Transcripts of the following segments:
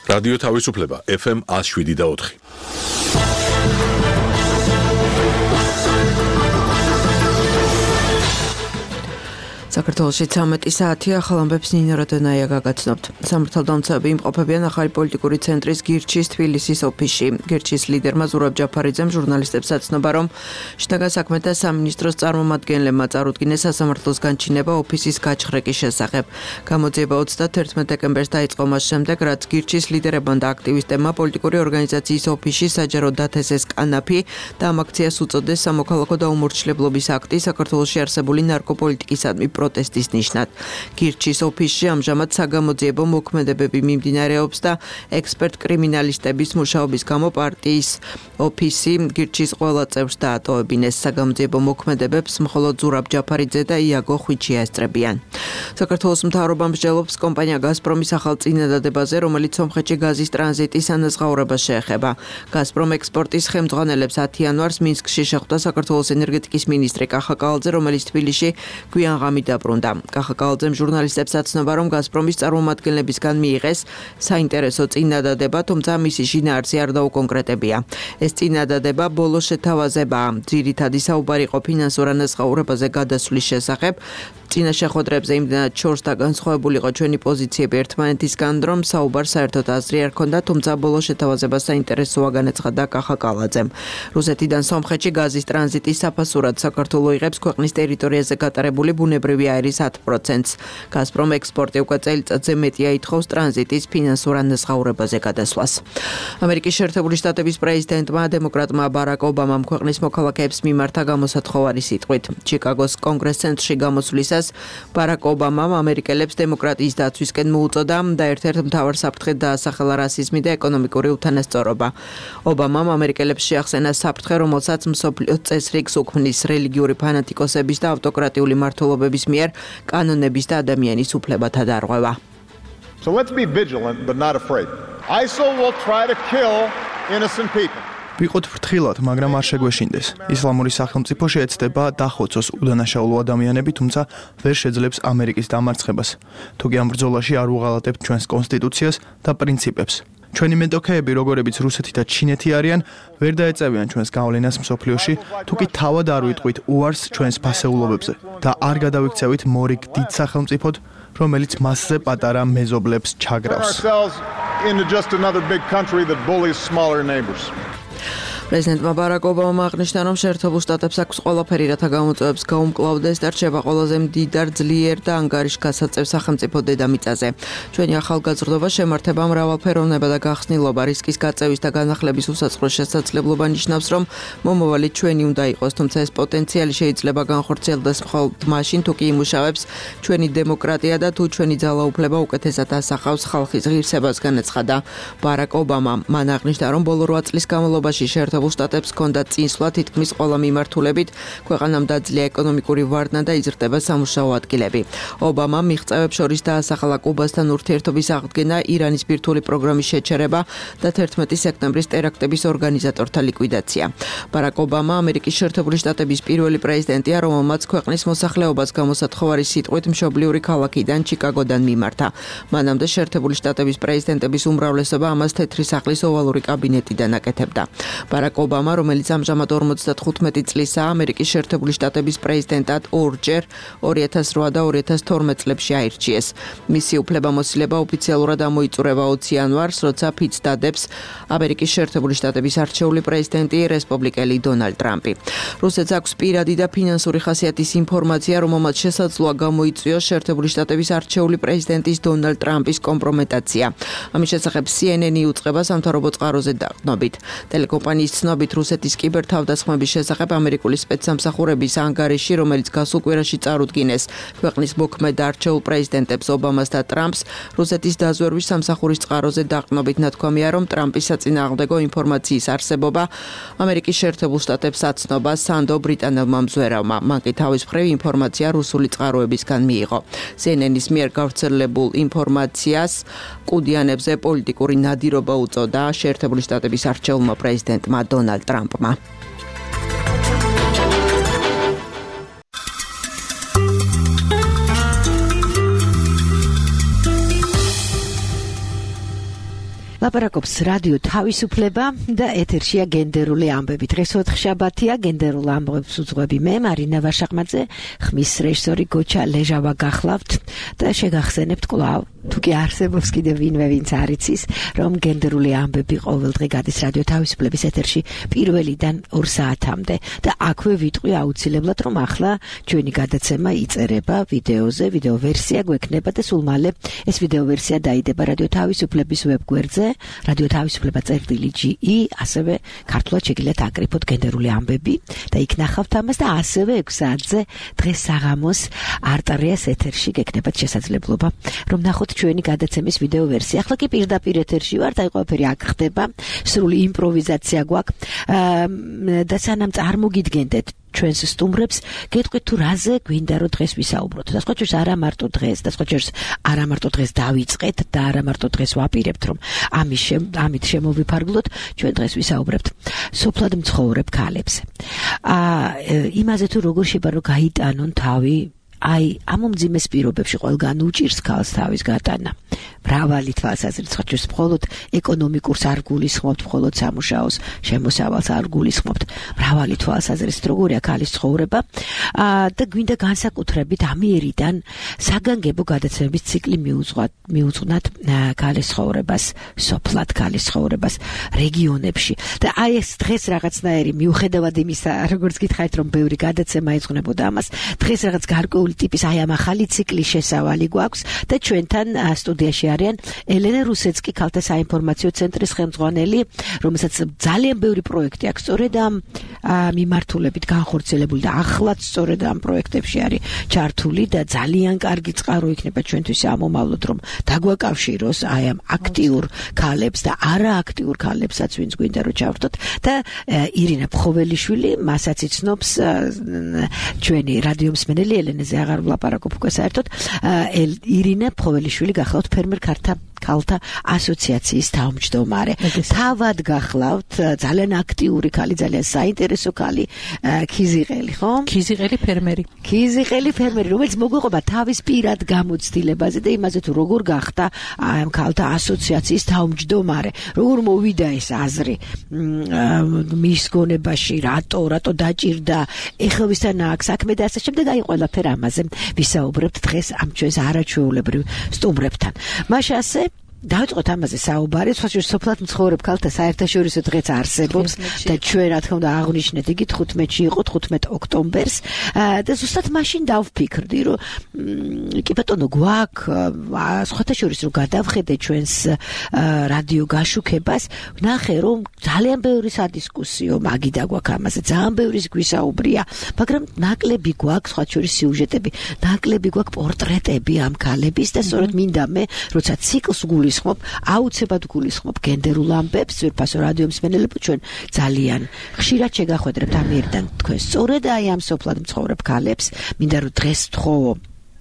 რადიო თავისუფლება FM 107.4. საქართველოში 13 საათია, ახალ ამბებს ნინო როდონაია გაგაცნობთ. სამართალდამცავები იმყოფებიან ახალი პოლიტიკური ცენტრის გირჩის თბილისის ოფისში. გირჩის ლიდერმა ზურაბ ჯაფარიძემ ჟურნალისტებს აცნობა, რომ შინაგან საქმეთა სამინისტროს წარმომადგენლებმა წარუდგინეს სასამართლოს განჩინება ოფისის გაჩხრეკის შესახებ. გამოძიება 31 დეკემბერს დაიწყო მას შემდეგ, რაც გირჩის ლიდერებმა და აქტივისტებმა პოლიტიკური ორგანიზაციის ოფისში საჯაროდ დათესეს კანაფი და ამ აქციას უწოდეს სამოქალაქო დაუმორჩილებლობის აქტი საქართველოში არსებული ნარკოპოლიტიკისადმი პროტესტის ნიშნად. გირჩის ოფისში ამჟამად საგამოძიებო მოქმედებები მიმდინარეობს და ექსპერტ კრიმინალისტების მუშაობის გამო პარტიის ოფისი გირჩის ყველა წევრს დაატოვებინეს. საგამოძიებო მოქმედებებს მხოლოდ ზურაბ ჯაფარიძე და იაგო ხვიჩია ესწრებიან. საქართველოს მთავრობა მსჯელობს კომპანია გაზპრომის ახალ წინადადებაზე, რომელიც სომხეთში გაზის ტრანზიტის ანაზღაურებას შეეხება. გაზპრომ ექსპორტის ხელმძღვანელებს 10 იანვარს მინსკში შეხვდა საქართველოს ენერგეტიკის მინისტრი კახა კავალძე, რომელიც თბილისში გვიან ღამით დაბრუნდა. კახა კავალძემ ჟურნალისტებს აცნობა, რომ გაზპრომის წარმომადგენლებისგან მიიღეს საინტერესო წინადადება, თუმცა მისი შინაარსი არ დაუკონკრეტებია. ეს წინადადება ბოლო შეთავაზებაა. ძირითადი საუბარი იყო ფინანსურ ანაზღაურებაზე გადასვლის შესახებ. წინა შეხვედრებზე იმდენად შორს და განსხვავებული იყო ჩვენი პოზიციები ერთმანეთისგან, რომ საუბარს საერთოდ აზრი არ ჰქონდა, თუმცა ბოლო შეთავაზება საინტერესოა, განაცხადა კახა კავალძემ. რუსეთიდან სომხეთში გაზის ტრანზიტის საფასურად საქართველო იღებს ქვეყნის ტერიტორიაზე გატარებული ბუნებრივი აირის 10%-ს. გაზპრომ ექსპორტი უკვე წელიწადზე მეტია ითხოვს ტრანზიტის ფინანსურ ანაზღაურებაზე გადასვლას. ამერიკის შეერთებული შტატების პრეზიდენტმა დემოკრატმა ბარაკ ობამამ ქვეყნის მოქალაქეებს მიმართა გამოსათხოვარი სიტყვით. ჩიკაგოს კონგრეს ცენტრში გამოსვლისას ბარაკ ობამამ ამერიკელებს დემოკრატიის დაცვისკენ მოუწოდა და ერთ-ერთ მთავარ საფრთხედ დაასახელა რასიზმი და ეკონომიკური უთანასწორობა. ობამამ ამერიკელებს შეახსენა საფრთხე, რომელსაც მსოფლიოს წესრიგს უქმნის რელიგიური ფანატიკოსების და ავტოკრატიული მმართველობების მიერ კანონების და ადამიანის უფლებათა დარღვევა. So let's be vigilant but not afraid. ISIL will try to kill innocent people. ვიყოთ ფრთხილად, მაგრამ არ შეგვეშინდეს. ისლამური სახელმწიფო შეეცდება დახოცოს უდანაშაულო ადამიანები, თუმცა ვერ შეძლებს ამერიკის დამარცხებას. თუ კი ამ ბრძოლაში არ უღალატებთ ჩვენს კონსტიტუციას და პრინციპებს. ჩვენი მეტოქეები, როგორებიც რუსეთი და ჩინეთი არიან, ვერ დაეწევიან ჩვენს გავლენას მსოფლიოში, თუ კი თავად არ ვიტყვით უარს ჩვენს ფასეულობებზე და არ გადავიქცევით მორიგ დიდ სახელმწიფოდ, რომელიც მასზე პატარა მეზობლებს ჩაგრავს. პრეზიდენტმა ბარაკ ობამამ აღნიშნა, რომ შეერთებულ შტატებს აქვს ყველაფერი, რათა გამოწვევებს გაუმკლავდეს და რჩება ყველაზე მდიდარ, ძლიერ და ანგარიშგასაწევ სახელმწიფო დედამიწაზე. ჩვენი ახალგაზრდობა შემართება მრავალფეროვნება და გახსნილობა, რისკის გაწევის და განახლების უსაწყრო შესაძლებლობა ნიშნავს, რომ მომავალი ჩვენი უნდა იყოს, თუმცა ეს პოტენციალი შეიძლება განხორციელდეს მხოლოდ მაშინ, თუ კი იმუშავებს ჩვენი დემოკრატია და თუ ჩვენი ძალაუფლება უკეთესად ასახავს ხალხის ღირსებას, განაცხადა ბარაკ ობამამ. მან აღნიშნა, რომ ბოლო 8 წლის განმავლობაში შეერთებულ შტატებს ჰქონდა წინსვლა თითქმის ყველა მიმართულებით, ქვეყანამ დაძლია ეკონომიკური ვარდნა და იზრდება სამუშაო ადგილები. ობამამ მიღწევებს შორის დაასახელა კუბასთან ურთიერთობის აღდგენა, ირანის ბირთვული პროგრამის შეჩერება და 11 სექტემბრის ტერაქტების ორგანიზატორთა ლიკვიდაცია. ბარაკ ობამა ამერიკის შეერთებული შტატების პირველი პრეზიდენტია, რომელმაც ქვეყნის მოსახლეობას გამოსათხოვარი სიტყვით მშობლიური ქალაქიდან ჩიკაგოდან მიმართა. მანამდე შეერთებული შტატების პრეზიდენტების უმრავლესობა ამას თეთრი სახლის ოვალური კაბინეტიდან აკეთებდა. ბარაკ ობამა, რომელიც ამჟამად 55 წლისაა, ამერიკის შეერთებული შტატების პრეზიდენტად ორჯერ 2008 და 2012 წლებში აირჩიეს. მისი უფლებამოსილება ოფიციალურად ამოიწურება 20 იანვარს, როცა ფიცს დადებს ამერიკის შეერთებული შტატების არჩეული პრეზიდენტი რესპუბლიკელი დონალდ ტრამპი. რუსეთს აქვს პირადი და ფინანსური ხასიათის ინფორმაცია, რომელმაც შესაძლოა გამოიწვიოს შეერთებული შტატების არჩეული პრეზიდენტის დონალდ ტრამპის კომპრომეტაცია. ამის შესახებ CNN-ი უწყება სამთავრობო წყაროზე დაყრდნობით. ტელეკომპანიის ცნობით რუსეთის კიბერთავდასხმების შესახებ ამერიკული სპეცსამსახურების ანგარიში, რომელიც გასულ კვირაში წარუდგინეს ქვეყნის მოქმედ არჩეულ პრეზიდენტებს ობამას და ტრამპს, რუსეთის დაზვერვის სამსახურის წყაროზე დაყრდნობით ნათქვამია, რომ ტრამპის საწინააღმდეგო ინფორმაციის არსებობა ამერიკის შეერთებულ შტატებს აცნობა სანდო ბრიტანელმა მზვერავმა. მან კი თავის მხრივ ინფორმაცია რუსული წყაროებისგან მიიღო. CNN-ის მიერ გავრცელებულ ინფორმაციას კუდიანებზე პოლიტიკური ნადირობა უწოდა შეერთებული შტატების არჩეულმა პრეზიდენტმა დონალდ ტრამპმა. ლაპარაკობს რადიო თავისუფლება და ეთერშია გენდერული ამბები. დღეს ოთხშაბათია, გენდერულ ამბებს უძღვები მე, მარინა ვაშაყმაძე, ხმის რეჟისორი გოჩა ლეჟავა გახლავთ და შეგახსენებთ კვლავ, თუ კი არსებობს კიდევ ვინმე ვინც არ იცის, რომ გენდერული ამბები ყოველდღე გადის რადიო თავისუფლების ეთერში 1-დან 2 საათამდე და აქვე ვიტყვი აუცილებლად, რომ ახლა ჩვენი გადაცემა იწერება ვიდეოზე, ვიდეო ვერსია გვექნება და სულ მალე ეს ვიდეო ვერსია დაიდება რადიო თავისუფლების ვებგვერდზე, რადიო თავისუფლება.ge, ასევე ქართულად შეგიძლიათ აკრიფოთ გენდერული ამბები და იქ ნახავთ ამას და ასევე 6 საათზე დღეს საღამოს არტარიას ეთერში გექნებათ შესაძლებლობა, რომ ნახოთ ჩვენი გადაცემის ვიდეო ვერსია. ახლა კი პირდაპირ ეთერში ვართ, აი ყველაფერი აქ ხდება, სრული იმპროვიზაცია გვაქვს და სანამ წარმოგიდგენდეთ ჩვენს სტუმრებს, გეტყვით თუ რაზე გვინდა რომ დღეს ვისაუბროთ. და სხვა შორის არა მარტო დღეს, და სხვა შორის არა მარტო დღეს დავიწყეთ და არა მარტო დღეს ვაპირებთ, რომ ამით შემოვიფარგლოთ, ჩვენ დღეს ვისაუბრებთ სოფლად მცხოვრებ ქალებზე. იმაზე თუ როგორ შეიძლება რომ გაიტანონ თავი აი ამ უმძიმეს პირობებში ყველგან უჭირს ქალს თავის გატანა. მრავალი თვალსაზრისით, სხვა შორის მხოლოდ ეკონომიკურს არ გულისხმობთ, მხოლოდ სამუშაოს შემოსავალს არ გულისხმობთ. მრავალი თვალსაზრისით როგორია ქალის ცხოვრება და გვინდა განსაკუთრებით ამიერიდან საგანგებო გადაცემების ციკლი მიუძღვნათ ქალის ცხოვრებას, სოფლად ქალის ცხოვრებას რეგიონებში. და აი ეს დღეს რაღაცნაირი მიუხედავად იმისა, როგორც გითხარით, რომ ბევრი გადაცემა ეძღვნებოდა ამას, დღეს რაღაც გარკვეული ტიპის აი ამ ახალი ციკლის შესავალი გვაქვს და ჩვენთან სტუდიაში არიან ელენე რუსეცკი, ქალთა საინფორმაციო ცენტრის ხელმძღვანელი, რომელსაც ძალიან ბევრი პროექტი აქვს სწორედ ამ მიმართულებით განხორციელებული და ახლაც სწორედ ამ პროექტებში არის ჩართული და ძალიან კარგი წყარო იქნება ჩვენთვის ამომავლოდ, რომ დაგვაკავშიროს აი ამ აქტიურ ქალებს და არააქტიურ ქალებსაც, ვინც გვინდა რომ ჩავრთოთ და ირინა ფხოველიშვილი, მასაც იცნობს ჩვენი რადიო მსმენელი, ელენეზე აღარ ვლაპარაკობ უკვე საერთოდ. ირინა ფხოველიშვილი გახლავთ ფერმერ ქალთა ასოციაციის თავმჯდომარე. თავად გახლავთ ძალიან აქტიური ქალი, ძალიან საინტერესო ქალი, ქიზიყელი, ხო? ქიზიყელი ფერმერი, რომელიც მოგვიყვება თავის პირად გამოცდილებაზე და იმაზე თუ როგორ გახდა ამ ქალთა ასოციაციის თავმჯდომარე, როგორ მოვიდა ეს აზრი მის გონებაში, რატო დაჭირდა, ეხლა ვისთან აქვს საქმე და ასე შემდეგ. აი ყველაფერი ამაზე ვისაუბრებთ დღეს ამ ჩვენს არაჩვეულებრივ სტუმრებთან. მაშასე დავიწყოთ ამაზე საუბარი, სხვა შორის სოფლად მცხოვრებ ქალთა საერთაშორისო დღეც არსებობს და ჩვენ რა თქმა უნდა აღვნიშნეთ იგი 15-ში იყო, 15 ოქტომბერს და ზუსტად მაშინ დავფიქრდი, რომ კი ბატონო გვაქვს სხვათა შორის რომ გადავხედე ჩვენს რადიო გაშუქებას, ნახე რომ ძალიან ბევრი სადისკუსიო მაგიდა გვაქვს ამაზე, ძალიან ბევრი გვისაუბრია, მაგრამ ნაკლები გვაქვს სხვა შორის სიუჟეტები, ნაკლები გვაქვს პორტრეტები ამ ქალების და სწორედ მინდა მე, როცა ციკლს აუცილებლად გულისხმობ გენდერულ ამბებს, ძვირფასო რადიო მსმენელებო, ჩვენ ძალიან ხშირად შეგახვედრებთ ამიერიდან თქვენ სწორედ აი ამ სოფლად მცხოვრებ ქალებს. მინდა რომ დღეს ვთხოვო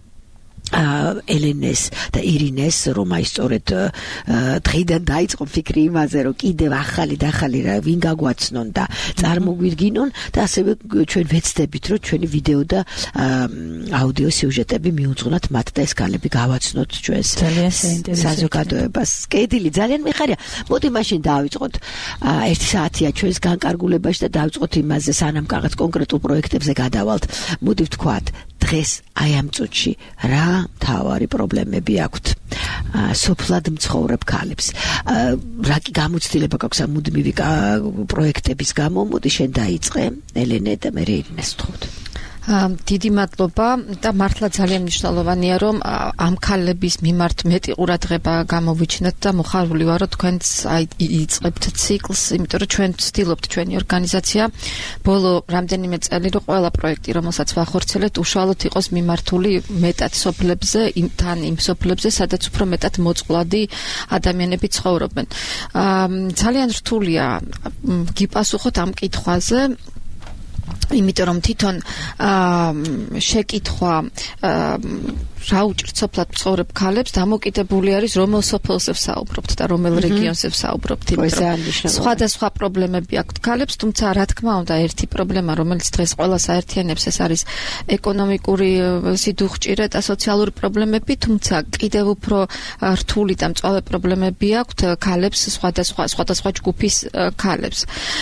ელენეს და ირინეს, რომ აი სწორედ დღიდან დაიწყო ფიქრი იმაზე, რომ კიდევ ახალი რა ვინ გაგვაცნონ და წარმოგვიდგინონ და ასევე ჩვენ ვეცდებით, რომ ჩვენი ვიდეო და აუდიო სიუჟეტები მიუძღვნათ მათ და ეს ქალები გავაცნოთ ჩვენს საზოგადოებას. კედილი ძალიან მიხარია. მოდი მაშინ დავიწყოთ 1 საათია ჩვენს განკარგულებაში და დავიწყოთ იმაზე, სანამ რაღაც კონკრეტულ პროექტებზე გადავალთ. მოდი ვთქვათ, დღეს აი ამ წუთში რა მთავარი პრობლემები აქვთ სოფლად მცხოვრებ ქალებს. რა კი გამოცდილება გაქვს ამ მუდმივი პროექტების გამო? მოდი შენ დაიწყე, ელენე, და მე ირინეს ვთხოვთ. დიდი მადლობა და მართლა ძალიან მნიშვნელოვანია, რომ ამ ქალების მიმართ მეტი ყურადღება გამოვიჩინოთ და მოხარული ვარ, რომ თქვენც იწყებთ ციკლს, იმიტომ რომ ჩვენ ვცდილობთ, ჩვენი ორგანიზაცია ბოლო რამდენიმე წელი, რომ ყველა პროექტი, რომელსაც ვახორციელებთ, უშუალოდ იყოს მიმართული მეტად სოფლებზე, იმ სოფლებზე, სადაც უფრო მეტად მოწყვლადი ადამიანები ცხოვრობენ. ძალიან რთულია გიპასუხოთ ამ კითხვაზე, იმიტომ რომ თვითონ შეკითხვა რა უჭირთ სოფლად მცხოვრებ ქალებს დამოკიდებული არის რომელ სოფელზე ვსაუბრობთ და რომელ რეგიონზე ვსაუბრობთ. სხვადასხვა პრობლემები აქვთ ქალებს, თუმცა რა თქმა უნდა ერთი პრობლემა რომელიც დღეს ყველას აერთიანებს ეს არის ეკონომიკური სიდუხჭირე და სოციალური პრობლემები, თუმცა კიდევ უფრო რთული და მწვავე პრობლემები აქვთ ქალებს სხვადასხვა ჯგუფის ქალებს.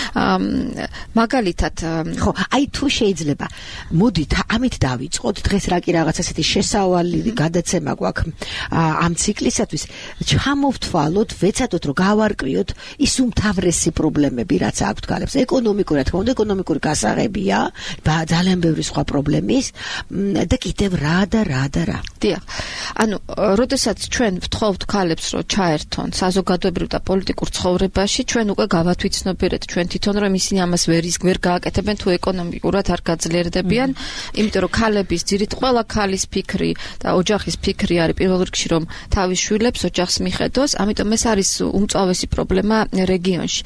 მაგალითად, ხო, აი თუ შეიძლება მოდით ამით დავიწყოთ დღეს რა კი რაღაც ასეთი შესავალი გადაცემა გვაქვს ამ ციკლისათვის ჩამოვთვალოთ ვეცადოთ რომ გავარკვიოთ ის უმთავრესი პრობლემები რაც აქვთ ქალებს ეკონომიკურად თქო ეკონომიკური გასაღებია ძალიან ბევრი სხვა პრობლემის და კიდევ რა. დიახ. ანუ როდესაც ჩვენ ვთხოვთ ქალებს რომ ჩაერთონ საზოგადოებრივ და პოლიტიკურ ცხოვრებაში ჩვენ უკვე გავათვითცნობიერეთ ჩვენ თვითონ რომ ისინი ამას ვერ გააკეთებენ თუ ეკონომიკურად არ გაძლიერდებიან, იმიტომ რომ ქალების ყველა ქალის ფიქრი და ოჯახის ფიქრი არის პირველ რიგში რომ თავის შვილებს ოჯახს მიხედოს, ამიტომ ეს არის უმწვავესი პრობლემა რეგიონში.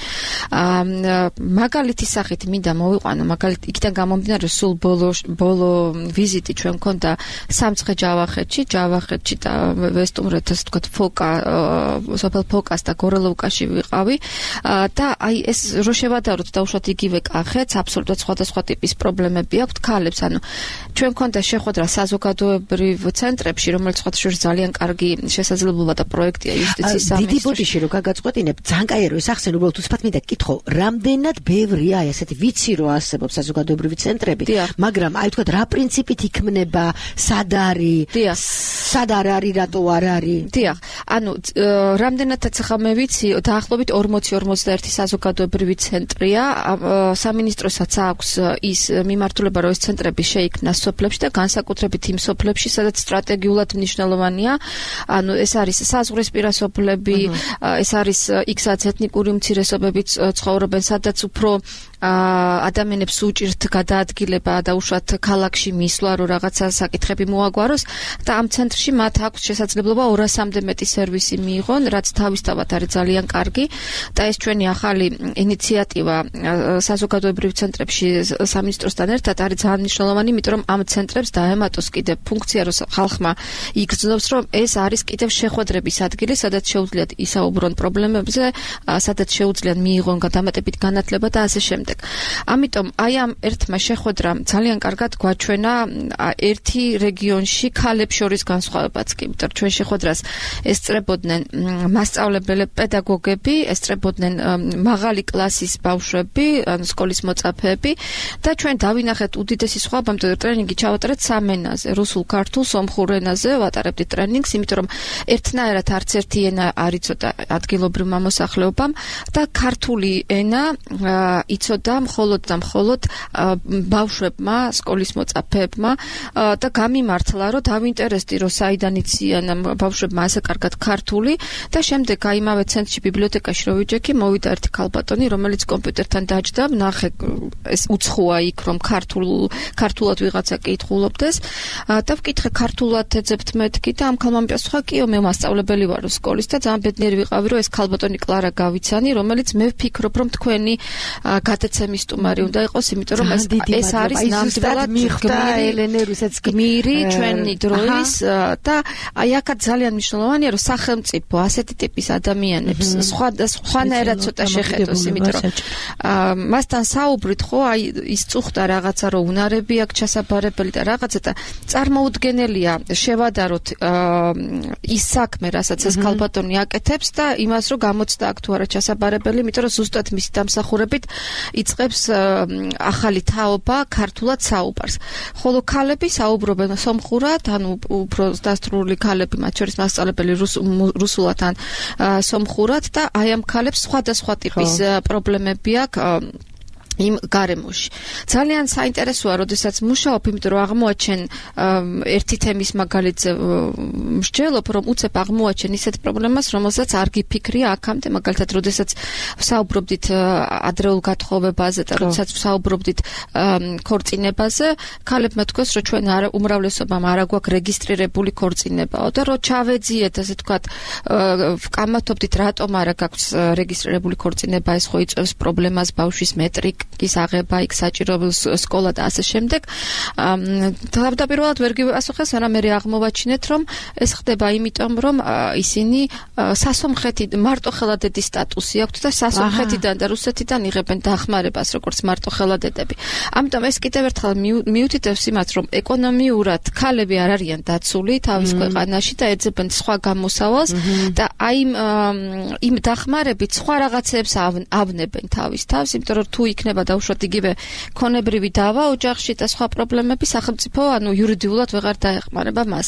მაგალითის სახით მინდა მოვიყვანო, იქიდან გამომდინარე სულ ბოლო ვიზიტი ჩვენ მქონდა სამცხე ჯავახეთში და ვესტუმრეთ ასე ვთქვათ სოფელ ფოკას და გორელოვკაში ვიყავი და აი ეს რო შევადაროთ დაუშვათ იგივე კახეთს აბსოლუტურად სხვადასხვა ტიპის პრობლემები აქვთ ქალებს, ანუ ჩვენ მქონდა შეხვედრა საზოგადოებრივ ცენტრებში, რომელიც სხვადასხვა ძალიან კარგი შესაძლებლობა და პროექტია იუსტიციის სამინისტროში. დიდი ბოდიში რო გაგაწყვეტინებ, ძალიან კაი რო ესახსენ, უბრალოდ უსფათ მინდა კითხო, რამდენად ბევრია ესეთი ვიცი რო არსებობს საზოგადოებრივი ცენტრები, მაგრამ აი თქვა რა პრინციპით იქმნება, სად არის, რატო არ არის? დიახ, ანუ რამდენადაც ახლა მე ვიცი, დაახლოებით 40-41 საზოგადოებრივი ცენტრია, სამინისტროსაც აქვს ის მიმართულება, რომ ეს ცენტრები შეიქმნას სოფლებში და განსაკუთრებით იმ სოფლებში, სადაც სტრატეგიულად მნიშვნელოვანია. ანუ ეს არის საზღვრისპირა სოფლები, ეს არის იქ-სადაც ეთნიკური უმცირესობებიც ცხოვრობენ, სადაც უფრო ადამიანებს უჭირთ გადაადგილება და უშუალოდ ქალაქში მისვლა, რომ რაღაცა საკითხები მოაგვაროს და ამ ცენტრში მათ აქვს შესაძლებლობა 200-მდე მეტი სერვისი მიიღონ, რაც თავისთავად არის ძალიან კარგი და ეს ჩვენი ახალი ინიციატივა საზოგადოებრივ ცენტრებში სამინისტროსთან ერთად არის ძალიან მნიშვნელოვანი, იმიტომ რომ ამ ცენტრებს დაემატოს კიდევ ფუნქცია, რომ ხალხმა იგრძნობს, რომ ეს არის კიდევ შეხვედრების ადგილი, სადაც შეუძლიათ ისაუბრონ პრობლემებზე, სადაც შეუძლიათ მიიღონ დამატებით განათლება და ასე შემდეგ. ამიტომ აი ამ ერთმა შეხვედრამ ძალიან კარგად გვაჩვენა ერთი რეგიონში ქალებს შორის განსხვავებაც კი, იმიტომ ჩვენ შეხვედრას ესწრებოდნენ მასწავლებელი პედაგოგები, ესწრებოდნენ მაღალი კლასის ბავშვები, ანუ სკოლის მოწაფეები და ჩვენ დავინახეთ უდიდესი სხვაობა, იმიტომ რომ ტრენინგი ჩავატარეთ სამ ენაზე, რუსულ, ქართულ, სომხურ ენაზე ვატარებდით ტრენინგს, იმიტომ რომ ერთნაირად არც ერთი ენა არ იცოდა ადგილობრივმა მოსახლეობამ და ქართული ენა იცოდა მხოლოდ ბავშვებმა, სკოლის მოწაფეებმა და გამიმართლა, რომ დავინტერესდი, რომ საიდან იციან ბავშვებმა ასე კარგად ქართული და შემდეგ აიმავე ცენტრში ბიბლიოთეკაში რო ვიჯექი, მოვიდა ერთი ქალბატონი, რომელიც კომპიუტერთან დაჯდა, ნახე ეს უცხოა იქ, რომ ქართულად ვიღაცა კითხულობდეს და ვკითხე ქართულად ეძებთ მეთქი და ამ ქალმა მიპასუხა, კიო, მე მასწავლებელი ვარო სკოლის და ძალიან ბედნიერი ვიყავი, რომ ეს ქალბატონი კლარა გავიცანი, რომელიც მე ვფიქრობ, რომ თქვენი გადაცემის სტუმარი უნდა იყოს, იმიტომ რომ ეს არის ნამდვილად გმირი ჩვენი დროის და აი აქაც ძალიან მნიშვნელოვანია, რომ სახელმწიფო ასეთი ტიპის ადამიანებს სხვანაირად ცოტა შეხედოს, იმიტომ რომ მასთან საუბრით ხო, აი ის წუხდა რაღაცა, რომ უნარები აქვს ჩასაბარებელი და რაღაცა და წარმოუდგენელია შევადაროთ ის საქმე, რასაც ეს ქალბატონი აკეთებს და იმას, რომ გამოცდა აქ თუ არა ჩასაბარებელი, იმიტომ რომ ზუსტად მისი დამსახურებით იწყებს ახალი თაობა ქართულად საუბარს. ხოლო ქალები საუბრობენ სომხურად, ანუ უფრო დასწრული ქალები, მათ შორის მასწავლებელი რუსულად ან სომხურად და აი ამ ქალებს სხვადასხვა ტიპის პრობლემები აქვს იმ გარემოში. ძალიან საინტერესოა, როდესაც მუშაობ, იმიტომ რომ აღმოაჩენ ერთი თემის მაგალითზე მსჯელობ, რომ უცებ აღმოაჩენ ისეთ პრობლემას, რომელსაც არ გიფიქრია აქამდე, მაგალითად, როდესაც ვსაუბრობდით ადრეულ გათხოვებაზე და როდესაც ვსაუბრობდით ქორწინებაზე, ქალებმა თქვეს, რომ ჩვენ უმრავლესობამ არ გვაქვს რეგისტრირებული ქორწინებაო და რომ ჩავეძიეთ, ასე ვთქვათ, ვკამათობდით, რატომ არ გაქვს რეგისტრირებული ქორწინება, ეს ხო იწვევს პრობლემას ბავშვის მეტრიკ პარკის აღება, იქ საჭირო სკოლა და ასე შემდეგ. თავდაპირველად ვერ გიპასუხეს, მაგრამ მე აღმოვაჩინეთ, რომ ეს ხდება იმიტომ, რომ ისინი სასომხეთი მარტო ხელადედის სტატუსი აქვთ და სასომხეთიდან და რუსეთიდან იღებენ დახმარებას როგორც მარტო ხელადედები. ამიტომ ეს კიდევ ერთხელ მიუთითებს იმას, რომ ეკონომიურად ქალები არ არიან დაცული თავის ქვეყანაში და ეძებენ სხვა გამოსავალს და აი იმ დახმარებით სხვა რაღაცებს ავნებენ თავის თავს, იმიტომ რომ თუ იქნება დაუშვათ იგივე ქონებრივი დავა ოჯახში და სხვა პრობლემები, სახელმწიფო იურიდიულად ვეღარ დაეხმარება მას.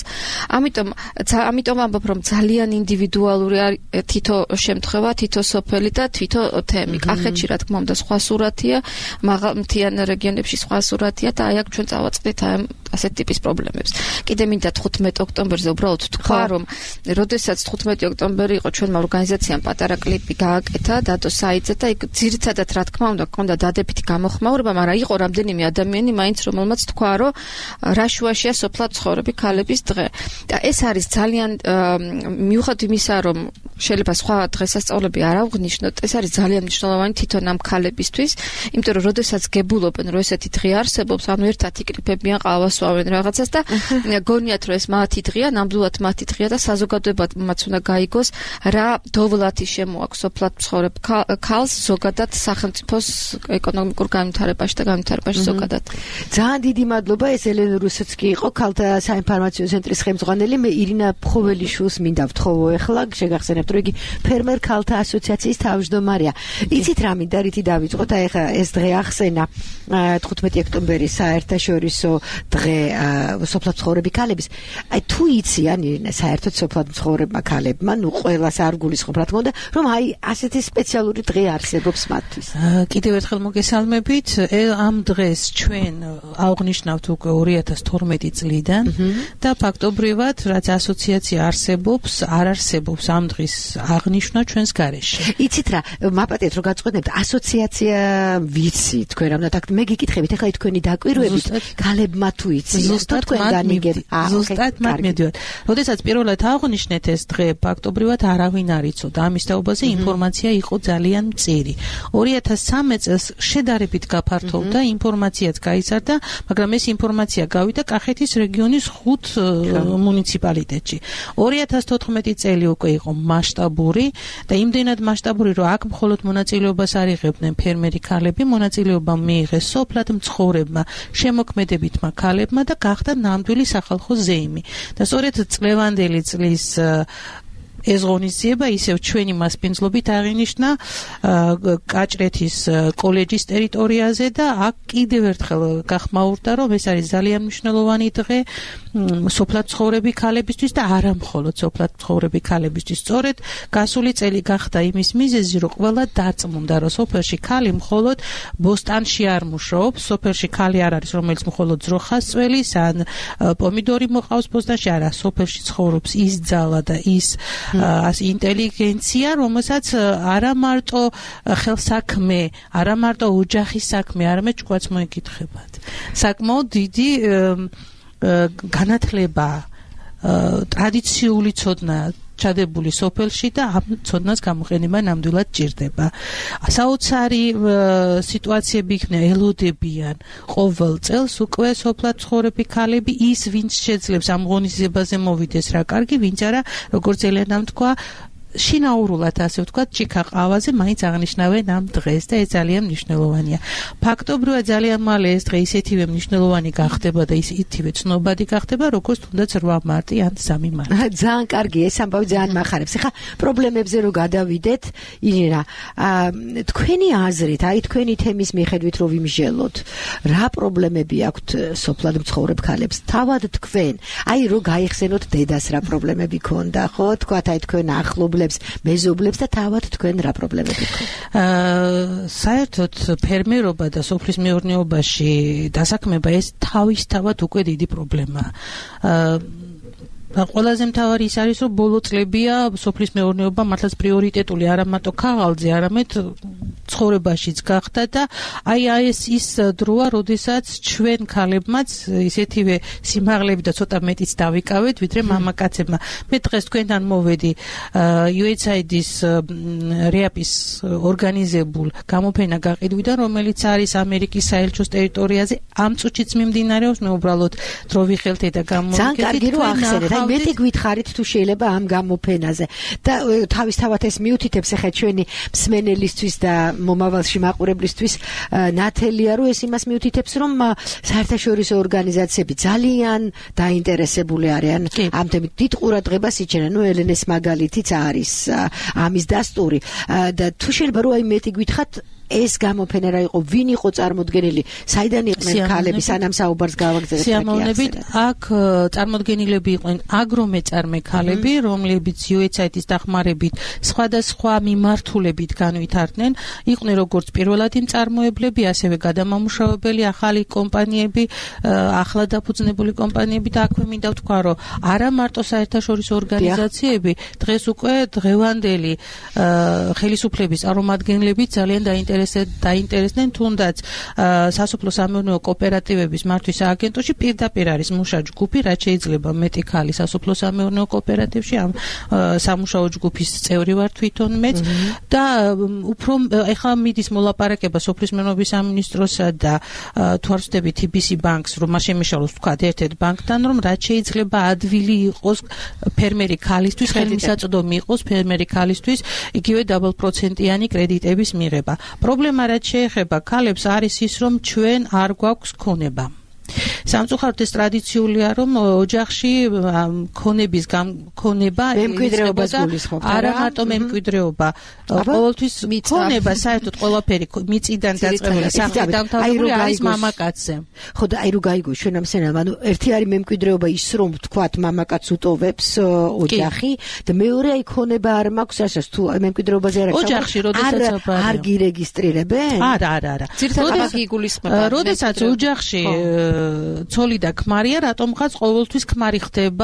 ამიტომ ამბობ, რომ ძალიან ინდივიდუალური არის თითო შემთხვევა, თითო სოფელი და თითო თემი. კახეთში რა თქმა უნდა სხვა სურათია, მაღალმთიან რეგიონებში სხვა სურათია და აი აქ ჩვენ წავაწყდით ასეთ ტიპის პრობლემებს. კიდე მინდა 15 ოქტომბერზე უბრალოდ თქვა, რომ როდესაც 15 ოქტომბერი იყო ჩვენმა ორგანიზაციამ პატარა კლიპი გააკეთა დადო საიტზე და იქ ძირითადად რა თქმა უნდა გქონდა დადებითი გამოხმაურება, მაგრამ იყო რამდენიმე ადამიანი მაინც რომელმაც თქვა, რომ რაშუაშია სოფლად ცხოვრები ქალების დღე. და ეს არის ძალიან მიუხედავად იმისა, რომ შეიძლება სხვა დღესასწაულები არ აღნიშნოთ, ეს არის ძალიან მნიშვნელოვანი თვითონ ამ ქალებისთვის, იმიტომ რომ როდესაც გებულობენ, რომ ესეთი დღე არსებობს, ანუ ერთად იკრიფებიან, ყავას ვავენ რაღაცას და გონიათ, რომ ეს მათი დღეა, ნამდვილად მათი დღეა და საზოგადოებაც უნდა გაიგოს, რა დოვლათი შემოაქვს სოფლად მცხოვრებ ქალს ზოგადად სახელმწიფოს ეკონომიკურ განვითარებაში და განვითარებაში ზოგადად. ძალიან დიდი მადლობა, ეს ელენე რუსოცკი იყო, ქალთა საინფორმაციო ცენტრის ხელმძღვანელი. მე ირინა ფხოველიშვილს მინდა ვთხოვო ახლა, შეგახსენებთ, რომ იგი ფერმერ ქალთა ასოციაციის თავმჯდომარეა. იცით რა მინდა რითი დავიწყოთ, აი ახლა ეს დღე ახსენა 15 ოქტომბერი საერთაშორისო დღე სოფლად მცხოვრები ქალების. აი თუ იციან ირინა საერთოდ სოფლად მცხოვრებმა ქალებმა, ნუ ყველას არ გულისხმობ რა თქმა უნდა, რომ აი ასეთი სპეციალური დღე არსებობს მათთვის. კიდევ ერთხელ მოგესალმებით, ამ დღეს ჩვენ აღნიშნავთ უკვე 2012 წლიდან და ფაქტობრივად რაც ასოციაცია არსებობს, არ არსებობს ამ დღის აღნიშვნა ჩვენს გარეშე. იცით რა, მაპატიეთ რომ გაწყვეტნებთ, ასოციაცია ვიცი თქვენ რამოდენად მე გიკითხებით, ახლა თქვენი დაკვირვებით ქალებმა თუ იციან, ზუსტად მათ მედივად. როდესაც პირველად აღნიშნეთ ეს დღე, ფაქტობრივად არავინ არ იცოდა ამის თაობაზე, ინფორმაცია იყო ძალიან მწირი. 2013 წელს შედარებით გაფართოვდა, ინფორმაციაც გაიზარდა, მაგრამ ეს ინფორმაცია გავიდა კახეთის რეგიონის 5 მუნიციპალიტეტში. 2014 წელი უკვე იყო მასშტაბური და იმდენად მასშტაბური, რომ აქ მხოლოდ მონაწილეობას არ იღებდნენ ფერმერი ქალები, მონაწილეობა მიიღეს სოფლად მცხოვრებმა, შემოქმედებითმა ქალებმა და გახდა ნამდვილი სახალხო ზეიმი. და სწორედ წლევანდელი წლის ეს ღონისძიება ისევ ჩვენი მასპინძლობით აღინიშნა კაჭრეთის კოლეჯის ტერიტორიაზე და აქ კიდევ ერთხელ გახმაურდა, რომ ეს არის ძალიან მნიშვნელოვანი დღე სოფლად მცხოვრები ქალებისთვის და არა მხოლოდ სოფლად მცხოვრები ქალებისთვის. სწორედ გასული წელი გახდა იმის მიზეზი, რომ ყველა დარწმუნდა, რომ სოფელში ქალი მხოლოდ ბოსტანში არ მუშაობს, სოფელში ქალი არ არის, რომელიც მხოლოდ ძროხას წველის ან პომიდორი მოყავს ბოსტანში, არა, სოფელში ცხოვრობს ის ძალა და ის ინტელიგენცია, რომელსაც არა მარტო ხელსაქმე, არა მარტო ოჯახის საქმე, არამედ ჭკვაც მოეკითხებათ. საკმაოდ დიდი განათლება, ტრადიციული ცოდნა ჩადებული სოფელში და ამ ცოდნას გამოყენება ნამდვილად ჭირდება. საოცარი სიტუაციები იქნება, ელოდებიან ყოველ წელს უკვე სოფლად მცხოვრები ქალები, ის ვინც შეძლებს ამ ღონისძიებაზე მოვიდეს რა კარგი, ვინც არა, როგორც ელენამ თქვა, შინაურულად ასე ვთქვათ, ჭიქა ყავაზე მაინც აღნიშნავენ ამ დღეს და ეს ძალიან მნიშვნელოვანია. ფაქტობრივად ძალიან მალე ეს დღე ისეთივე მნიშვნელოვანი გახდება და ისეთივე ცნობადი გახდება, როგორც თუნდაც 8 მარტი ან 3 მარტი. ძალიან კარგი, ეს ამბავი ძალიან მახარებს. ახლა პრობლემებზე რო გადავიდეთ, ირინა, თქვენი აზრით, აი თქვენი თემის მიხედვით რო ვიმსჯელოთ, რა პრობლემები აქვთ სოფლად მცხოვრებ ქალებს? თავად თქვენ, აი რო გაიხსენოთ დედას რა პრობლემები ქონდა, ხო? თქვათ აი თქვენ ახლობლებს მეზობლებს და თავად თქვენ რა პრობლემები გქონდა? საერთოდ ფერმერობა და სოფლის მეურნეობაში დასაქმება ეს თავისთავად უკვე დიდი პრობლემაა. ყველაზე მთავარი ის არის, რომ ბოლო წლებია სოფლის მეურნეობა მართლაც პრიორიტეტული არა მარტო ქაღალდზე, არამედ ცხოვრებაშიც გახდა და აი ეს ის დროა, როდესაც ჩვენ ქალებმაც ისეთივე სიმაღლეები და ცოტა მეტიც დავიკავეთ, ვიდრე მამაკაცებმა. მე დღეს თქვენთან მოვედი USAID-ის რეაპის ორგანიზებულ გამოფენა გაყიდვიდან, რომელიც არის ამერიკის საელჩოს ტერიტორიაზე. ამ წუთშიც მიმდინარეობს, მე უბრალოდ დრო ვიხელთე და ძალიან კარგი რომ ახსენეთ. აი მეტი გითხარით თუ შეიძლება ამ გამოფენაზე და თავისთავად ეს მიუთითებს ახლა ჩვენი მსმენელისთვის და მომავალში მაყურებლისთვის ნათელია რომ ეს იმას მიუთითებს რომ საერთაშორისო ორგანიზაციები ძალიან დაინტერესებული არიან ამ თემით დიდ ყურადღებას იჩენენ. ნუ ელენეს მაგალითიც არის ამის დასტური და თუ შეიძლება რომ აი მეტი გითხათ ეს გამოფენა რა იყო, ვინ იყო წარმოდგენილი, საიდან იყვნენ ქალები, სანამ საუბარს გავაგზავნებთ. სიამოვნებით, აქ წარმოდგენილები იყვნენ აგრომეწარმე ქალები, რომლებიც USAID-ის დახმარებით სხვადასხვა მიმართულებით განვითარდნენ. იყვნენ როგორც პირველადი მწარმოებლები, ასევე გადამამუშავებელი ახალი კომპანიები, ახლა დაფუძნებული კომპანიები და აქვე მინდა ვთქვა, რომ არა მარტო საერთაშორისო ორგანიზაციები, დღეს უკვე დღევანდელი ხელისუფლების წარმომადგენლები ძალიან დაინტერესდნენ, თუნდაც სასოფლო სამეურნეო კოოპერატივების მართვის სააგენტოში პირდაპირ არის მუშა ჯგუფი, რაც შეიძლება მეტი ქალი სასოფლო სამეურნეო კოოპერატივში, ამ სამუშაო ჯგუფის წევრი ვარ თვითონ მეც და უფრო ეხლა მიდის მოლაპარაკება სოფლის მეურნეობის სამინისტროსა და თუ არ ვცდები TBC ბანკს, რომ მას შემიშალოს თქვა ერთ-ერთ ბანკთან, რომ რაც შეიძლება ადვილი იყოს ფერმერი ქალისთვის, ხელმისაწვდომი იყოს ფერმერი ქალისთვის, იგივე დაბალპროცენტიანი კრედიტების მიღება. პრობლემა რაც შეეხება ქალებს არის ის, რომ ჩვენ არ გვაქვს ქონება. სამწუხაროდ ეს ტრადიციულია, რომ ოჯახში ქონების ქონება მემკვიდრეობას გულისხმობთ. არა მარტო მემკვიდრეობა, ყოველთვის ქონება საერთოდ ყველაფერი მიწიდან დაწყებული სახლი დამთავრებული არის მამაკაცზე. ხო და აი რო გაიგო ჩვენ ამ სცენამ, ანუ ერთი არის მემკვიდრეობა ის, რომ თქვათ მამაკაც უტოვებს ოჯახი და მეორე აი ქონება არ მაქვს ასაც თუ მემკვიდრეობაზე არ აქვს. ოჯახში როდესაც არ გირეგისტრირებენ? არა. ძირითადად იგულისხმება. როდესაც ოჯახში ცოლი და ქმარია, რატომღაც ყოველთვის ქმარი ხდება?